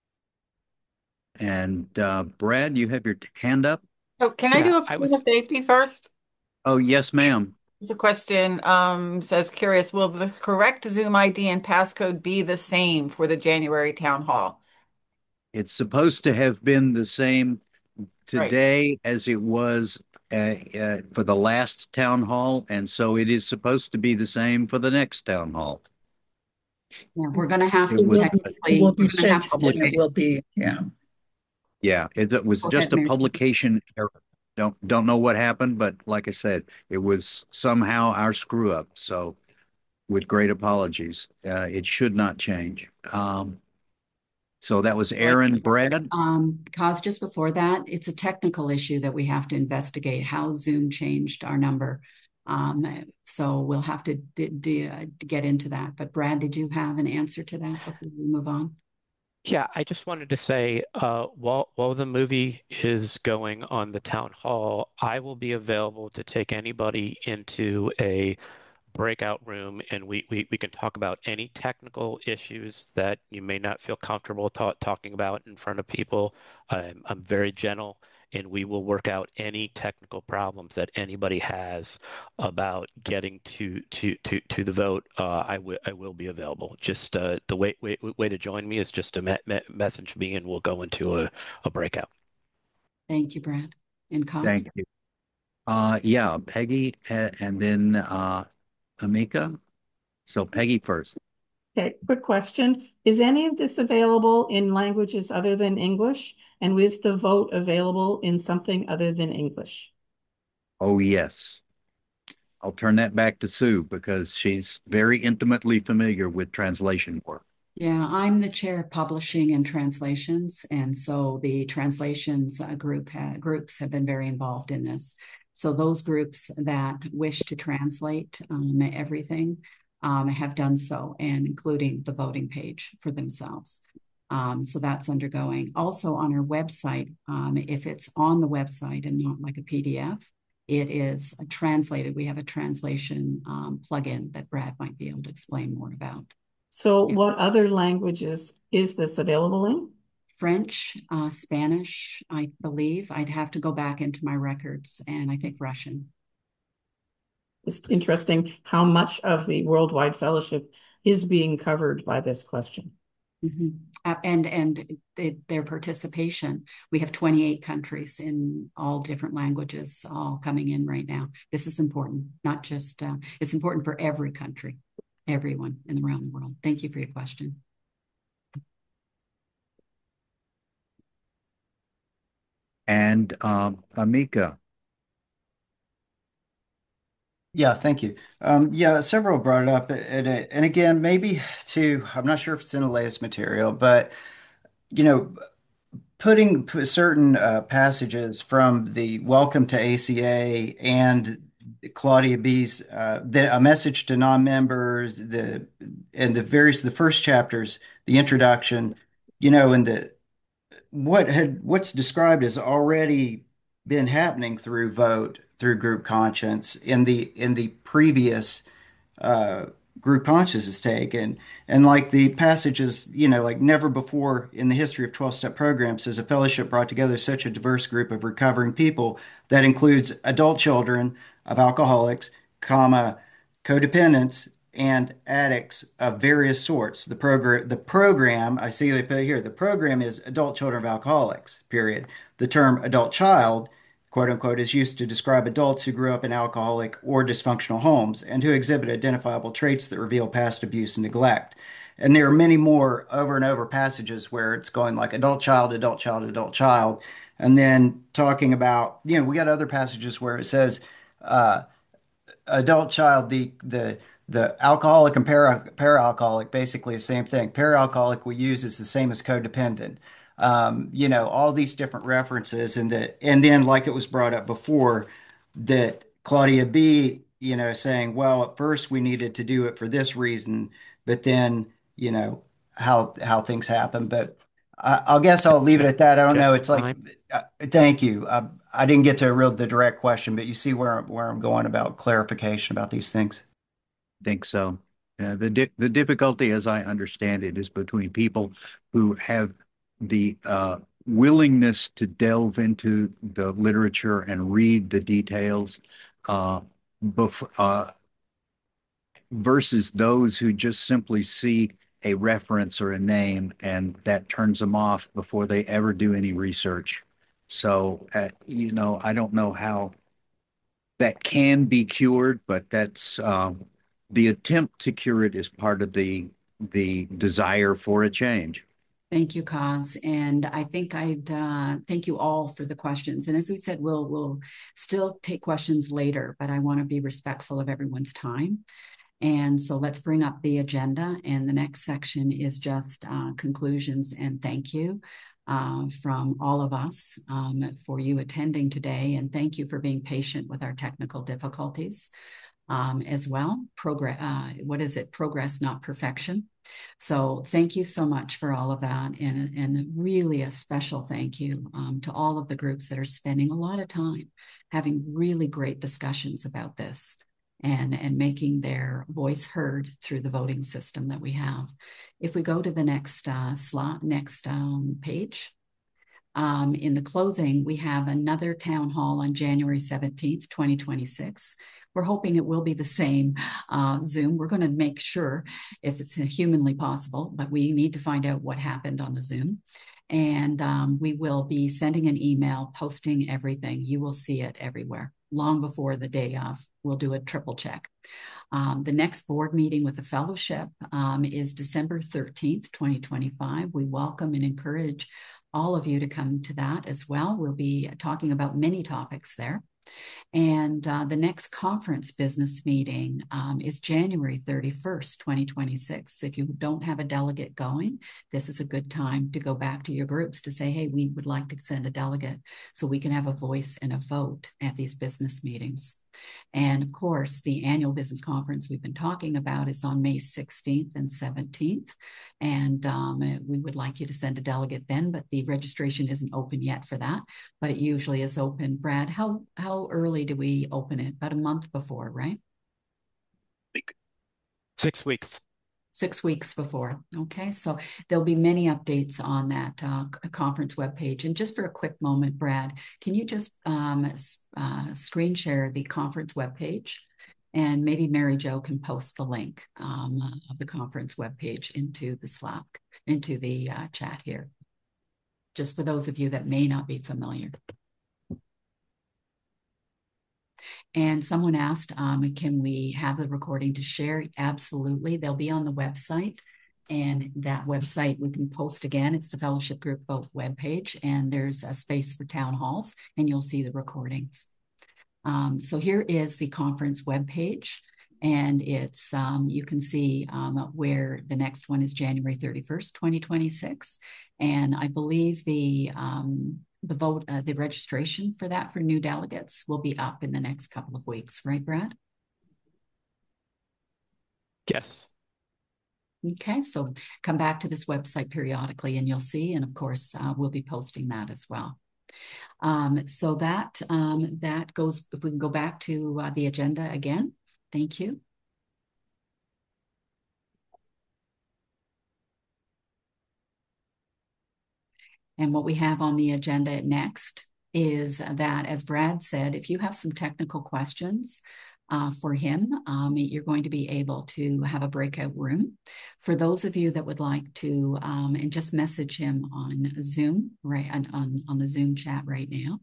And Brad, you have your hand up?
Oh, can I do a point of safety first?
Oh, yes, ma'am.
It's a question, says curious, will the correct Zoom ID and passcode be the same for the January town hall?
It's supposed to have been the same today as it was for the last town hall, and so it is supposed to be the same for the next town hall.
Yeah, we're going to have
It
to
was-
technically,
It will be
we're gonna have
fixed
to-
and it will be, yeah.
Yeah, it was
Go
just
ahead,
a
Mary.
publication error. Don't know what happened, but like I said, it was somehow our screw up. So with great apologies, it should not change. So that was Aaron. Brad?
Because just before that, it's a technical issue that we have to investigate how Zoom changed our number. So we'll have to get into that. But Brad, did you have an answer to that before we move on?
Yeah, I just wanted to say, while the movie is going on the town hall, I will be available to take anybody into a breakout room, and we can talk about any technical issues that you may not feel comfortable talking about in front of people. I'm very gentle, and we will work out any technical problems that anybody has about getting to the vote. I will be available. Just the way to join me is just to message me, and we'll go into a breakout.
Thank you, Brad. And Cos?
Thank you. Yeah, Peggy and then Amika. So Peggy first.
Okay, quick question. Is any of this available in languages other than English? And is the vote available in something other than English?
Oh, yes. I'll turn that back to Sue because she's very intimately familiar with translation work.
Yeah, I'm the chair of publishing and translations, and so the translations groups have been very involved in this. So those groups that wish to translate everything have done so, and including the voting page for themselves. So that's undergoing. Also on our website, if it's on the website and not like a PDF, it is translated. We have a translation plugin that Brad might be able to explain more about.
So what other languages is this available in?
French, Spanish, I believe. I'd have to go back into my records, and I think Russian.
It's interesting how much of the Worldwide Fellowship is being covered by this question.
Mm-hmm. And their participation. We have 28 countries in all different languages all coming in right now. This is important, not just, it's important for every country, everyone around the world. Thank you for your question.
And Amika.
Yeah, thank you. Yeah, several brought it up, and again, maybe too, I'm not sure if it's in the latest material, but you know, certain passages from the Welcome to ACA and Claudia B's a message to non-members, the first chapters, the introduction, and what's described has already been happening through vote, through group conscience in the previous uh, group conscious taken. And like the passages, like never before in the history of 12-step programs has a fellowship brought together such a diverse group of recovering people that includes adult children of alcoholics, comma, codependents, and addicts of various sorts. The program, I see they put here, the program is adult children of alcoholics, period. The term adult child, quote unquote, is used to describe adults who grew up in alcoholic or dysfunctional homes and who exhibit identifiable traits that reveal past abuse and neglect. And there are many more over and over passages where it's going like adult child, adult child, adult child. And then talking about, we got other passages where it says, uh, adult child, the alcoholic and para-alcoholic, basically the same thing. Para-alcoholic we use is the same as codependent. All these different references, and then like it was brought up before, that Claudia B, saying, well, at first we needed to do it for this reason, but then, how things happen. But I guess I'll leave it at that. I don't know. It's like, thank you. I didn't get to the direct question, but you see where I'm going about clarification about these things.
Think so. The difficulty, as I understand it, is between people who have the willingness to delve into the literature and read the details, versus those who just simply see a reference or a name and that turns them off before they ever do any research. So, I don't know how that can be cured, but that's the attempt to cure it is part of the desire for a change.
Thank you, Cos. And I think I'd thank you all for the questions. And as we said, we'll still take questions later, but I want to be respectful of everyone's time. And so let's bring up the agenda. And the next section is just conclusions and thank you from all of us for you attending today. And thank you for being patient with our technical difficulties as well. Progress, not perfection. So thank you so much for all of that. And really a special thank you to all of the groups that are spending a lot of time having really great discussions about this and making their voice heard through the voting system that we have. If we go to the next page, in the closing, we have another town hall on January 17th, 2026. We're hoping it will be the same Zoom. We're going to make sure if it's humanly possible, but we need to find out what happened on the Zoom. And we will be sending an email, posting everything. You will see it everywhere. Long before the day of, we'll do a triple check. The next board meeting with the fellowship is December 13th, 2025. We welcome and encourage all of you to come to that as well. We'll be talking about many topics there. And the next conference business meeting is January 31st, 2026. If you don't have a delegate going, this is a good time to go back to your groups to say, hey, we would like to send a delegate so we can have a voice and a vote at these business meetings. And of course, the annual business conference we've been talking about is on May 16th and 17th. And we would like you to send a delegate then, but the registration isn't open yet for that, but it usually is open. Brad, how early do we open it? About a month before, right?
6 weeks.
6 weeks before. Okay, so there'll be many updates on that conference webpage. And just for a quick moment, Brad, can you just screen share the conference webpage? And maybe Mary Jo can post the link of the conference webpage into the Slack, into the chat here, just for those of you that may not be familiar. And someone asked, can we have the recording to share? Absolutely. They'll be on the website. And that website we can post again. It's the Fellowship Group Vote webpage. And there's a space for town halls. And you'll see the recordings. So here is the conference webpage. And it's you can see where the next one is January 31st, 2026. And I believe the registration for that for new delegates will be up in the next couple of weeks, right, Brad?
Yes.
Okay, so come back to this website periodically and you'll see, and of course, we'll be posting that as well. So that goes, if we can go back to the agenda again. Thank you. And what we have on the agenda next is that, as Brad said, if you have some technical questions for him, you're going to be able to have a breakout room. For those of you that would like to, and just message him on Zoom, right, on the Zoom chat right now.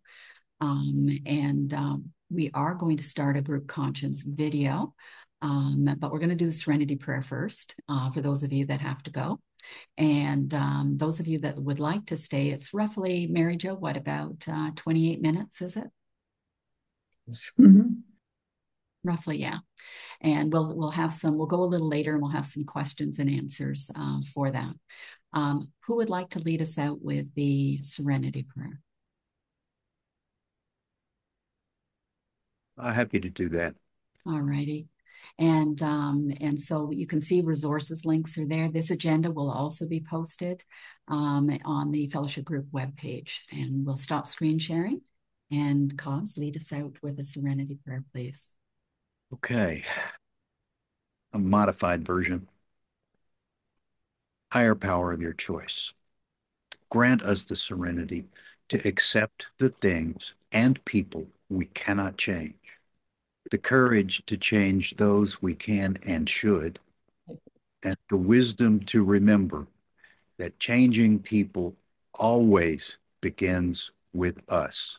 We are going to start a group conscience video, but we're going to do the Serenity Prayer first for those of you that have to go. And those of you that would like to stay, it's roughly, Mary Jo, what, about 28 minutes, is it?
Mm-hmm.
Roughly, yeah. And we'll go a little later and we'll have some questions and answers for that. Who would like to lead us out with the Serenity Prayer?
I'm happy to do that.
All righty. And so you can see resources links are there. This agenda will also be posted on the fellowship group webpage. And we'll stop screen sharing. And Cos, lead us out with a Serenity Prayer, please.
Okay. A modified version. Higher power of your choice. Grant us the serenity to accept the things and people we cannot change, the courage to change those we can and should, and the wisdom to remember that changing people always begins with us.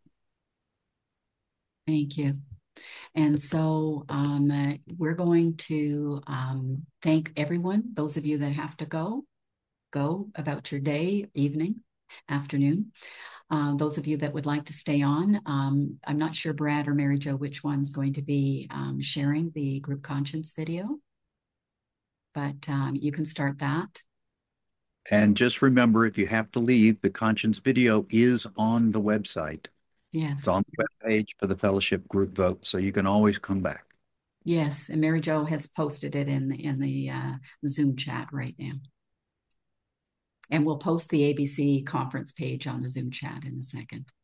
Thank you. And so we're going to thank everyone, those of you that have to go about your day, evening, afternoon. Those of you that would like to stay on, I'm not sure, Brad or Mary Jo, which one's going to be sharing the group conscience video, but you can start that.
And just remember, if you have to leave, the conscience video is on the website.
Yes.
It's on the webpage for the fellowship group vote, so you can always come back.
Yes, and Mary Jo has posted it in the Zoom chat right now. And we'll post the ABC conference page on the Zoom chat in a second.